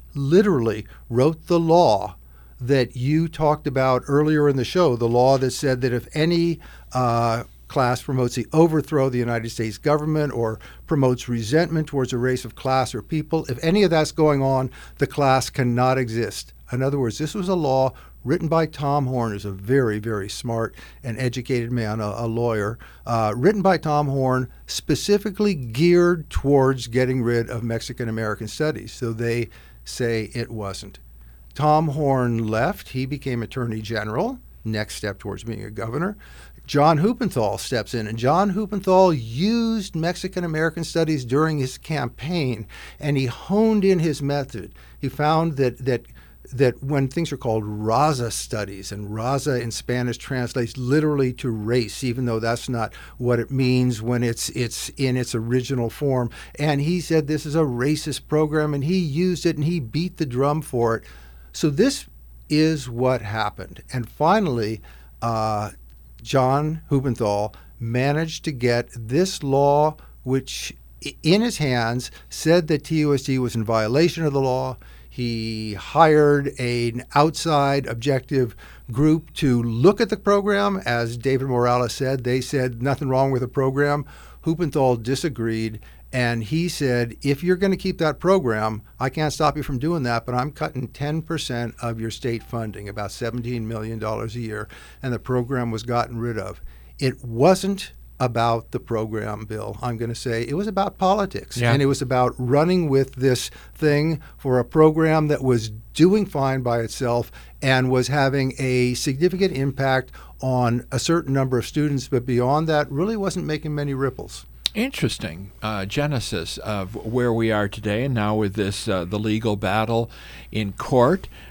[SPEAKER 14] wrote the law that you talked about earlier in the show, the law that said that if any class promotes the overthrow of the United States government or promotes resentment towards a race of class or people, if any of that's going on, the class cannot exist. In other words, this was a law written by Tom Horn, who's a very, very smart and educated man, a lawyer, written by Tom Horn, specifically geared towards getting rid of Mexican American studies. So they say it wasn't. Tom Horn left. He became Attorney General, next step towards being a governor. John Huppenthal steps in, and John Huppenthal used Mexican American studies during his campaign, and he honed in his method. He found that when things are called raza studies, and raza in Spanish translates literally to race, even though that's not what it means when it's in its original form. And he said this is a racist program, and he used it, and he beat the drum for it. So this is what happened. And finally, John Huppenthal managed to get this law, which in his hands said that TUSD was in violation of the law. He hired an outside objective group to look at the program. As David Morales said, they said nothing wrong with the program. Huppenthal disagreed, and he said, if you're going to keep that program, I can't stop you from doing that, but I'm cutting 10% of your state funding, about $17 million a year, and the program was gotten rid of. It wasn't about the program, Bill. I'm going to say it was about politics, and it was about running with this thing for a program that was doing fine by itself and was having a significant impact on a certain number of students, but beyond that, really wasn't making many ripples.
[SPEAKER 1] Interesting genesis of where we are today, and now with this the legal battle in court.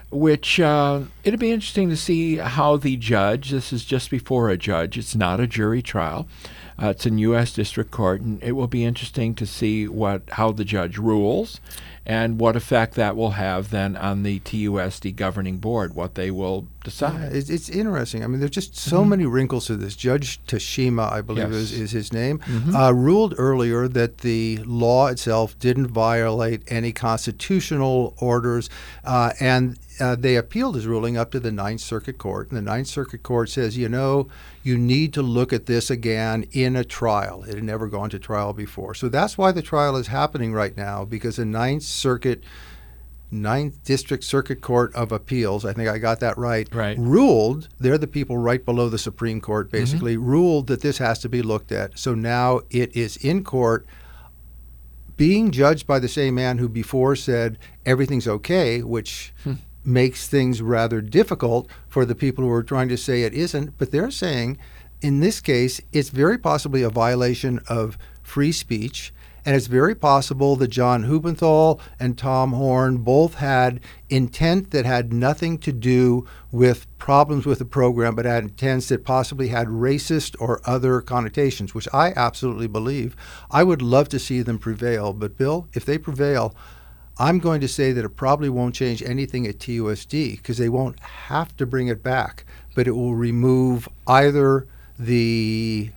[SPEAKER 1] which it'll be interesting to see how the judge, this is just before a judge, it's not a jury trial, it's in U.S. District Court, and it will be interesting to see how the judge rules and what effect that will have then on the TUSD governing board, what they will decide.
[SPEAKER 14] Yeah, it's interesting. I mean, there's just so many wrinkles to this. Judge Tashima, I believe is his name, ruled earlier that the law itself didn't violate any constitutional orders, and they appealed his ruling up to the Ninth Circuit Court. And the Ninth Circuit Court says, you need to look at this again in a trial. It had never gone to trial before. So that's why the trial is happening right now, because the Ninth District Circuit Court of Appeals, I think I got that right, ruled, they're the people right below the Supreme Court basically, ruled that this has to be looked at. So now it is in court, being judged by the same man who before said everything's okay, which makes things rather difficult for the people who are trying to say it isn't. But they're saying, in this case, it's very possibly a violation of free speech, and it's very possible that John Hubenthal and Tom Horn both had intent that had nothing to do with problems with the program, but had intents that possibly had racist or other connotations, which I absolutely believe. I would love to see them prevail. But, Bill, if they prevail, I'm going to say that it probably won't change anything at TUSD, because they won't have to bring it back, but it will remove either the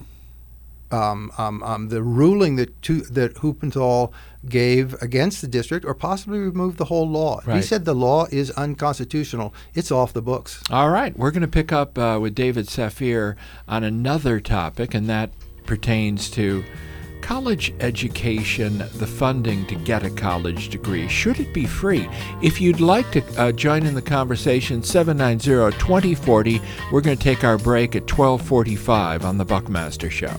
[SPEAKER 14] ruling that Hubenthal gave against the district, or possibly remove the whole law. Right. He said the law is unconstitutional. It's off the books.
[SPEAKER 1] All right. We're going to pick up with David Saphir on another topic, and that pertains to college education, the funding to get a college degree. Should it be free? If you'd like to join in the conversation, 790-2040. We're going to take our break at 12:45 on The Buckmaster Show.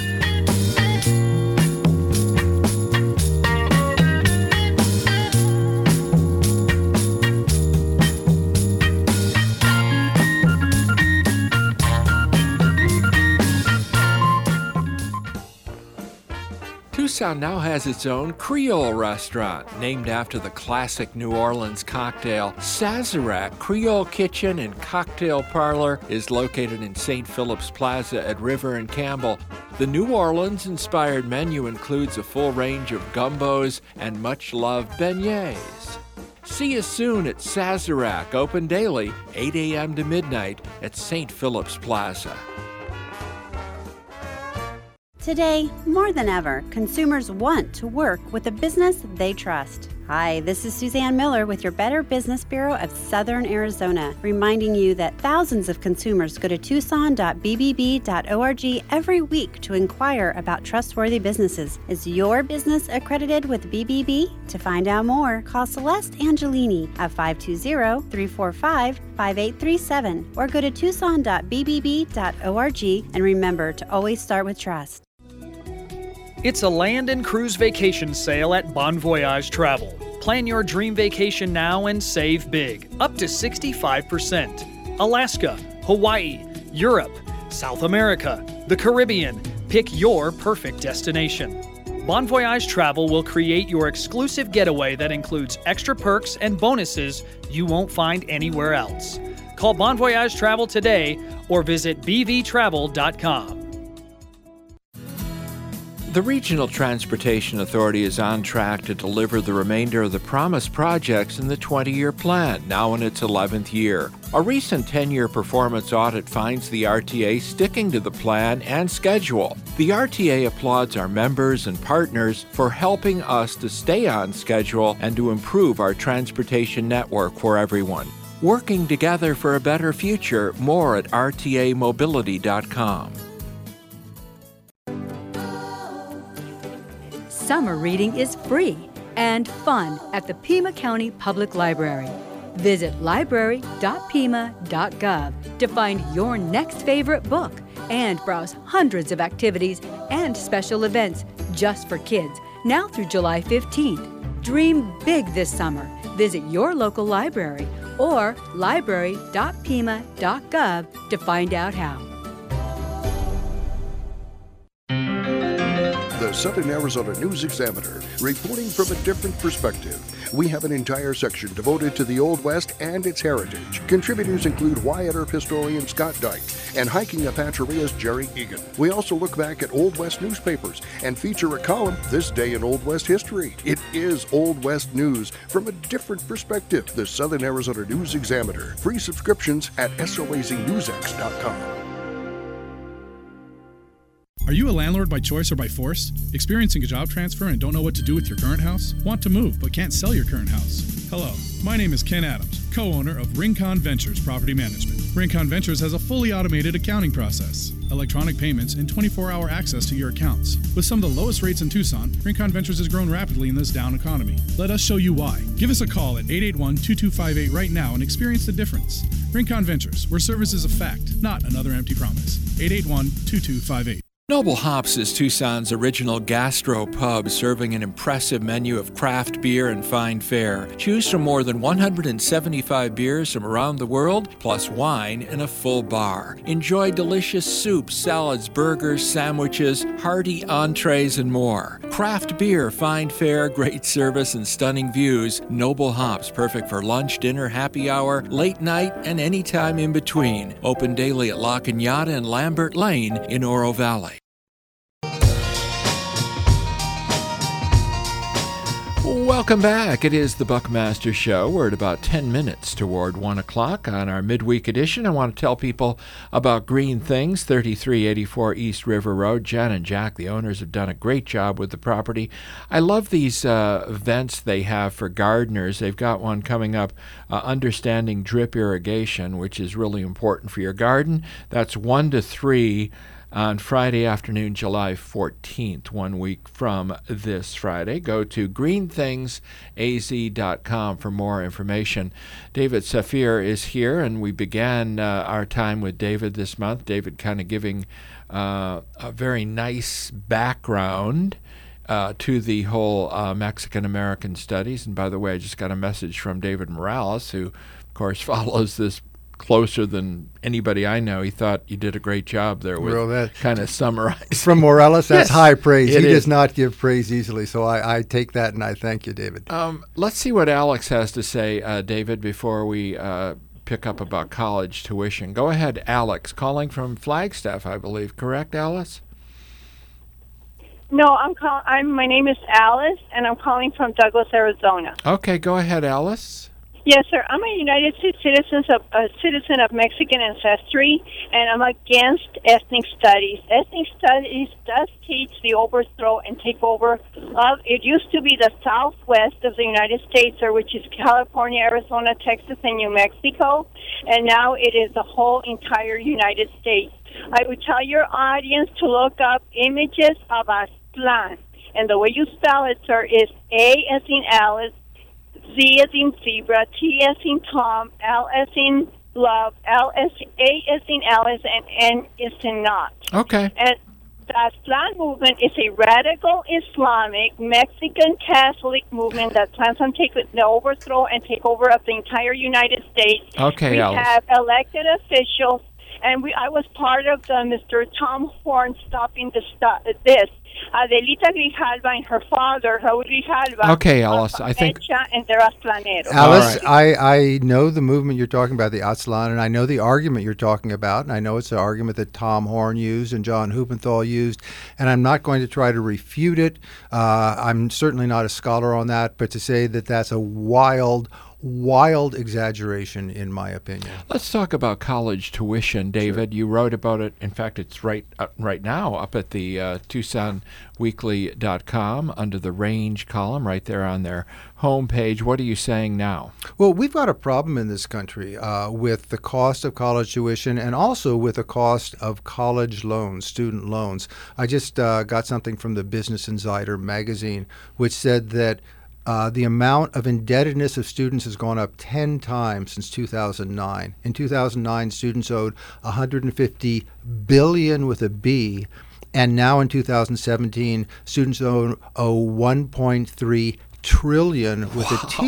[SPEAKER 1] Tucson now has its own Creole restaurant, named after the classic New Orleans cocktail. Sazerac Creole Kitchen and Cocktail Parlor is located in St. Philip's Plaza at River and Campbell. The New Orleans-inspired menu includes a full range of gumbos and much-loved beignets. See you soon at Sazerac, open daily, 8 a.m. to midnight at St. Philip's Plaza.
[SPEAKER 15] Today, more than ever, consumers want to work with a business they trust. Hi, this is Suzanne Miller with your Better Business Bureau of Southern Arizona, reminding you that thousands of consumers go to tucson.bbb.org every week to inquire about trustworthy businesses. Is your business accredited with BBB? To find out more, call Celeste Angelini at 520-345-5837 or go to tucson.bbb.org, and remember to always start with trust.
[SPEAKER 16] It's a land and cruise vacation sale at Bon Voyage Travel. Plan your dream vacation now and save big, up to 65%. Alaska, Hawaii, Europe, South America, the Caribbean. Pick your perfect destination. Bon Voyage Travel will create your exclusive getaway that includes extra perks and bonuses you won't find anywhere else. Call Bon Voyage Travel today or visit bvtravel.com.
[SPEAKER 1] The Regional Transportation Authority is on track to deliver the remainder of the promised projects in the 20-year plan, now in its 11th year. A recent 10-year performance audit finds the RTA sticking to the plan and schedule. The RTA applauds our members and partners for helping us to stay on schedule and to improve our transportation network for everyone. Working together for a better future, more at rtamobility.com.
[SPEAKER 7] Summer reading is free and fun at the Pima County Public Library. Visit library.pima.gov to find your next favorite book and browse hundreds of activities and special events just for kids now through July 15th. Dream big this summer. Visit your local library or library.pima.gov to find out how.
[SPEAKER 11] The
[SPEAKER 17] the Southern Arizona News Examiner, reporting from a different perspective. We have an entire section devoted to the Old West and its heritage. Contributors include Wyatt Earp historian Scott Dyke and hiking Apacherea's Jerry Egan. We also look back at Old West newspapers and feature a column, This Day in Old West History. It is Old West news from a different perspective. The Southern Arizona News Examiner. Free subscriptions at soaznewsx.com.
[SPEAKER 18] Are you a landlord by choice or by force? Experiencing a job transfer and don't know what to do with your current house? Want to move but can't sell your current house? Hello, my name is Ken Adams, co-owner of Rincon Ventures Property Management. Rincon Ventures has a fully automated accounting process, electronic payments, and 24-hour access to your accounts. With some of the lowest rates in Tucson, Rincon Ventures has grown rapidly in this down economy. Let us show you why. Give us a call at 881-2258 right now and experience the difference. Rincon Ventures, where service is a fact, not another empty promise. 881-2258.
[SPEAKER 1] Noble Hops is Tucson's original gastro pub, serving an impressive menu of craft beer and fine fare. Choose from more than 175 beers from around the world, plus wine and a full bar. Enjoy delicious soups, salads, burgers, sandwiches, hearty entrees, and more. Craft beer, fine fare, great service, and stunning views. Noble Hops, perfect for lunch, dinner, happy hour, late night, and any time in between. Open daily at La Cañada and Lambert Lane in Oro Valley. Welcome back. It is the Buckmaster Show. We're at about 10 minutes toward 1 o'clock on our midweek edition. I want to tell people about Green Things, 3384 East River Road. Jen and Jack, the owners, have done a great job with the property. I love these events they have for gardeners. They've got one coming up, Understanding Drip Irrigation, which is really important for your garden. That's 1 to 3 on Friday afternoon, July 14th, 1 week from this Friday. Go to greenthingsaz.com for more information. David Safir is here, and we began our time with David this month. David kind of giving a very nice background to the whole Mexican-American studies. And by the way, I just got a message from David Morales, who, of course, follows this closer than anybody I know. He thought you did a great job there with kind of summarizing.
[SPEAKER 14] From Morales, that's high praise. He
[SPEAKER 1] does
[SPEAKER 14] not give praise easily, so I take that and I thank you, David.
[SPEAKER 1] Let's see what Alex has to say, David, before we pick up about college tuition. Go ahead, Alex, calling from Flagstaff, I believe. Correct, Alice?
[SPEAKER 19] No, my name is Alice, and I'm calling from Douglas, Arizona.
[SPEAKER 1] Okay, go ahead, Alice.
[SPEAKER 19] Yes, sir. I'm a United States citizen of Mexican ancestry, and I'm against ethnic studies. Ethnic studies does teach the overthrow and takeover of, it used to be the southwest of the United States, which is California, Arizona, Texas, and New Mexico, and now it is the whole entire United States. I would tell your audience to look up images of Aztlan, and the way you spell it, sir, is A as in Alice, Z as in zebra, T as in Tom, L as in love, A as in Alice, and N as in not.
[SPEAKER 1] Okay.
[SPEAKER 19] And the Aztlan movement is a radical Islamic Mexican Catholic movement that plans on taking the overthrow and takeover of the entire United States.
[SPEAKER 1] Okay, Alice.
[SPEAKER 19] We have elected officials, and I was part of the Mr. Tom Horn stopping this. Adelita Grijalva and her father, Raúl Grijalva.
[SPEAKER 1] Okay, Alice, I think.
[SPEAKER 19] And they're Aztlaneros.
[SPEAKER 14] Alice, right. I know the movement you're talking about, the Aztlan, and I know the argument you're talking about, and I know it's an argument that Tom Horn used and John Huppenthal used, and I'm not going to try to refute it. I'm certainly not a scholar on that, but to say that that's a wild exaggeration, in my opinion.
[SPEAKER 1] Let's talk about college tuition, David. Sure. You wrote about it. In fact, it's right now up at the TucsonWeekly.com under the range column, right there on their homepage. What are you saying now?
[SPEAKER 14] Well, we've got a problem in this country with the cost of college tuition and also with the cost of college loans, student loans. I just got something from the Business Insider magazine, which said that the amount of indebtedness of students has gone up 10 times since 2009. In 2009, students owed $150 billion with a B, and now in 2017, students owe $1.3 trillion with a T.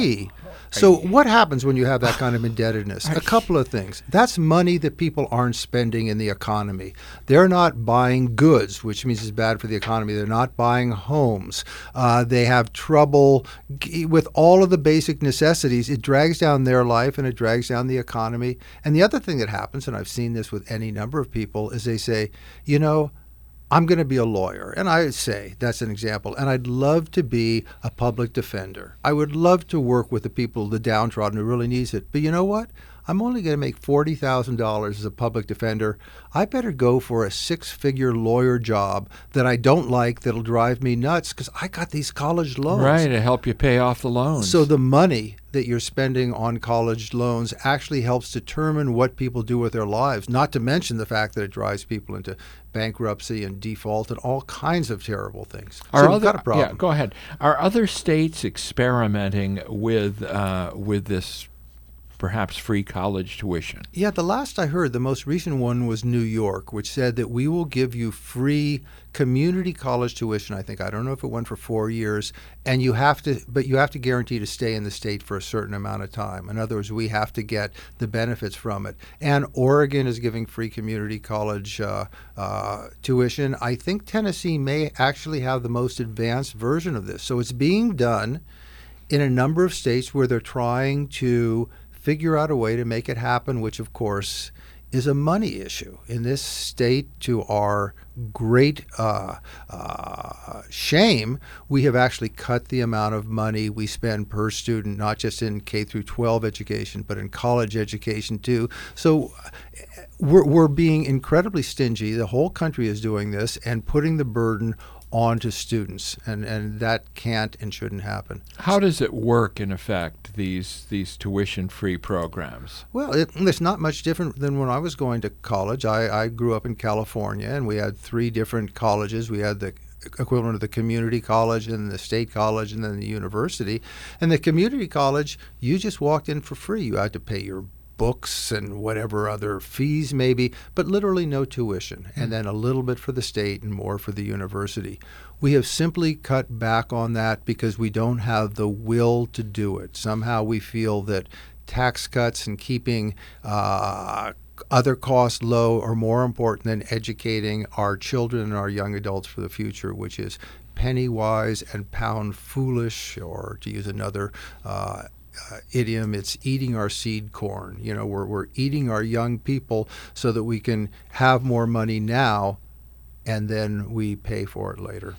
[SPEAKER 14] So what happens when you have that kind of indebtedness? A couple of things. That's money that people aren't spending in the economy. They're not buying goods, which means it's bad for the economy. They're not buying homes. They have trouble with all of the basic necessities. It drags down their life and it drags down the economy. And the other thing that happens, and I've seen this with any number of people, is they say, you know, I'm going to be a lawyer. And I say, that's an example, and I'd love to be a public defender. I would love to work with the people, the downtrodden who really needs it. But you know what? I'm only going to make $40,000 as a public defender. I better go for a six-figure lawyer job that I don't like, that'll drive me nuts, because I got these college loans.
[SPEAKER 1] Right, to help you pay off the loans.
[SPEAKER 14] So the money that you're spending on college loans actually helps determine what people do with their lives, not to mention the fact that it drives people into bankruptcy and default and all kinds of terrible things. So we've got a problem.
[SPEAKER 1] Yeah, go ahead. Are other states experimenting with this perhaps free college tuition?
[SPEAKER 14] Yeah, the last I heard, the most recent one was New York, which said that we will give you free community college tuition. I don't know if it went for 4 years, and you have to guarantee to stay in the state for a certain amount of time. In other words, we have to get the benefits from it. And Oregon is giving free community college tuition. I think Tennessee may actually have the most advanced version of this. So it's being done in a number of states where they're trying to figure out a way to make it happen, which of course is a money issue. In this state, to our great shame, we have actually cut the amount of money we spend per student, not just in K through 12 education, but in college education too. So we're being incredibly stingy. The whole country is doing this and putting the burden onto students, and that can't and shouldn't happen.
[SPEAKER 1] How does it work, in effect, these tuition-free programs?
[SPEAKER 14] Well, it's not much different than when I was going to college. I grew up in California, and we had 3 different colleges. We had the equivalent of the community college and the state college and then the university. And the community college, you just walked in for free. You had to pay your books and whatever other fees maybe, but literally no tuition, and then a little bit for the state and more for the university. We have simply cut back on that because we don't have the will to do it. Somehow we feel that tax cuts and keeping other costs low are more important than educating our children and our young adults for the future, which is penny wise and pound foolish, or to use another idiom, it's eating our seed corn. You know, we're eating our young people so that we can have more money now and then we pay for it later.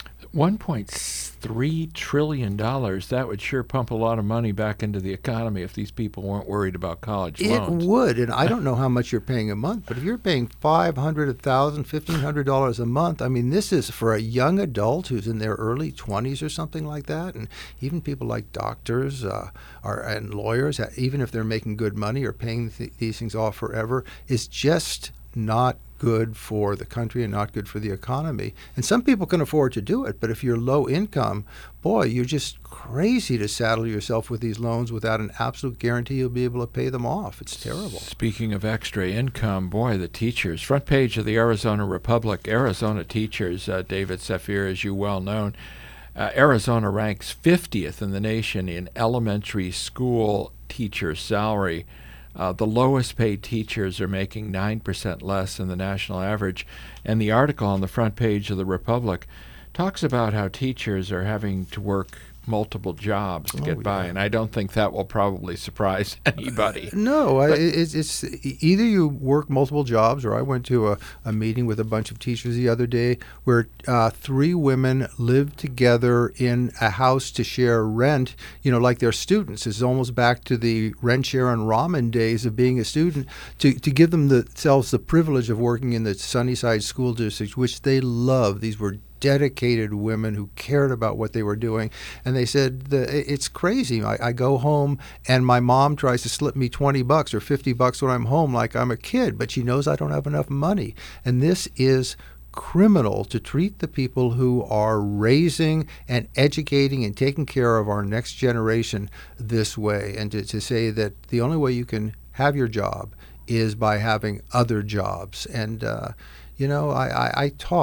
[SPEAKER 1] $1.3 trillion, that would sure pump a lot of money back into the economy if these people weren't worried about college loans.
[SPEAKER 14] It would, and I don't know how much you're paying a month, but if you're paying $500, $1,000, $1,500 a month, I mean, this is for a young adult who's in their early 20s or something like that, and even people like doctors and lawyers, even if they're making good money or paying these things off forever, is just not good for the country and not good for the economy. And some people can afford to do it, but if you're low income, boy, you're just crazy to saddle yourself with these loans without an absolute guarantee you'll be able to pay them off. It's terrible.
[SPEAKER 1] Speaking of extra income, boy, the teachers. Front page of the Arizona Republic, Arizona teachers, David Safir, as you well know. Arizona ranks 50th in the nation in elementary school teacher salary. The lowest paid teachers are making 9% less than the national average. And the article on the front page of the Republic talks about how teachers are having to work multiple jobs to get by, and I don't think that will probably surprise anybody.
[SPEAKER 14] No, it's either you work multiple jobs, or I went to a meeting with a bunch of teachers the other day where 3 women lived together in a house to share rent, like they're students. It's almost back to the rent share and ramen days of being a student, to give themselves the privilege of working in the Sunnyside School District, which they love. These were dedicated women who cared about what they were doing. And they said, it's crazy. I go home and my mom tries to slip me $20 or $50 when I'm home like I'm a kid, but she knows I don't have enough money. And this is criminal, to treat the people who are raising and educating and taking care of our next generation this way, and to say that the only way you can have your job is by having other jobs. And, I taught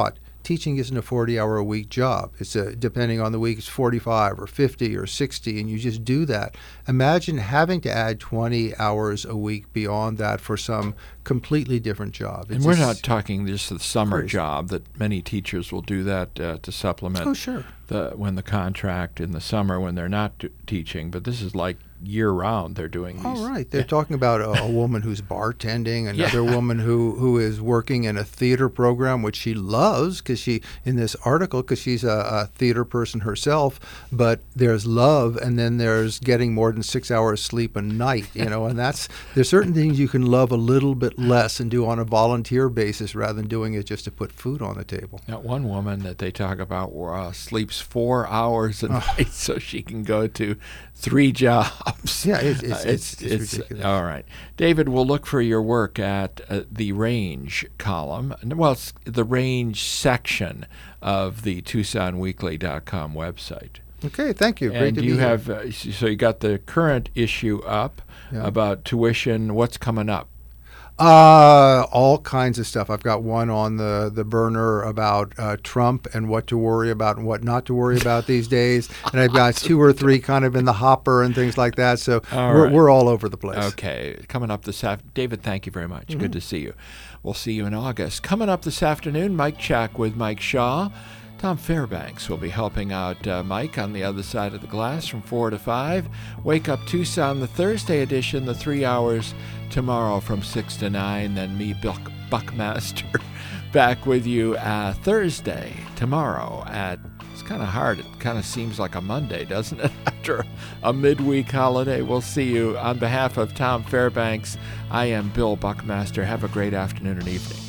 [SPEAKER 14] teaching isn't a 40-hour-a-week job. It's depending on the week, it's 45 or 50 or 60, and you just do that. Imagine having to add 20 hours a week beyond that for some completely different job.
[SPEAKER 1] And we're not talking just the summer job that many teachers will do that to supplement.
[SPEAKER 14] Oh, sure.
[SPEAKER 1] When the contract in the summer when they're not teaching, but this is like year-round they're doing these.
[SPEAKER 14] Oh, right. They're talking about a woman who's bartending, another woman who is working in a theater program, which she loves because in this article, because she's a theater person herself, but there's love, and then there's getting more than 6 hours sleep a night, and there's certain things you can love a little bit less and do on a volunteer basis rather than doing it just to put food on the table.
[SPEAKER 1] Now, one woman that they talk about sleeps 4 hours a night so she can go to 3 jobs.
[SPEAKER 14] Yeah, it's ridiculous.
[SPEAKER 1] All right. David, we'll look for your work at the Range column. Well, it's the Range section of the TucsonWeekly.com website.
[SPEAKER 14] Okay, thank you. Great
[SPEAKER 1] and
[SPEAKER 14] to
[SPEAKER 1] you
[SPEAKER 14] be
[SPEAKER 1] have,
[SPEAKER 14] here.
[SPEAKER 1] So you got the current issue up about tuition. What's coming up?
[SPEAKER 14] All kinds of stuff. I've got one on the burner about Trump and what to worry about and what not to worry about these days. And I've got 2 or 3 kind of in the hopper and things like that. So we're all over the place.
[SPEAKER 1] Okay. Coming up this afternoon. David, thank you very much. Good to see you. We'll see you in August. Coming up this afternoon, Mike Chack with Mike Shaw. Tom Fairbanks will be helping out Mike on the other side of the glass from 4 to 5. Wake Up Tucson, the Thursday edition, the 3 hours tomorrow from 6 to 9. Then me, Buckmaster, back with you Thursday, tomorrow at, it's kind of hard. It kind of seems like a Monday, doesn't it? After a midweek holiday. We'll see you. On behalf of Tom Fairbanks, I am Bill Buckmaster. Have a great afternoon and evening.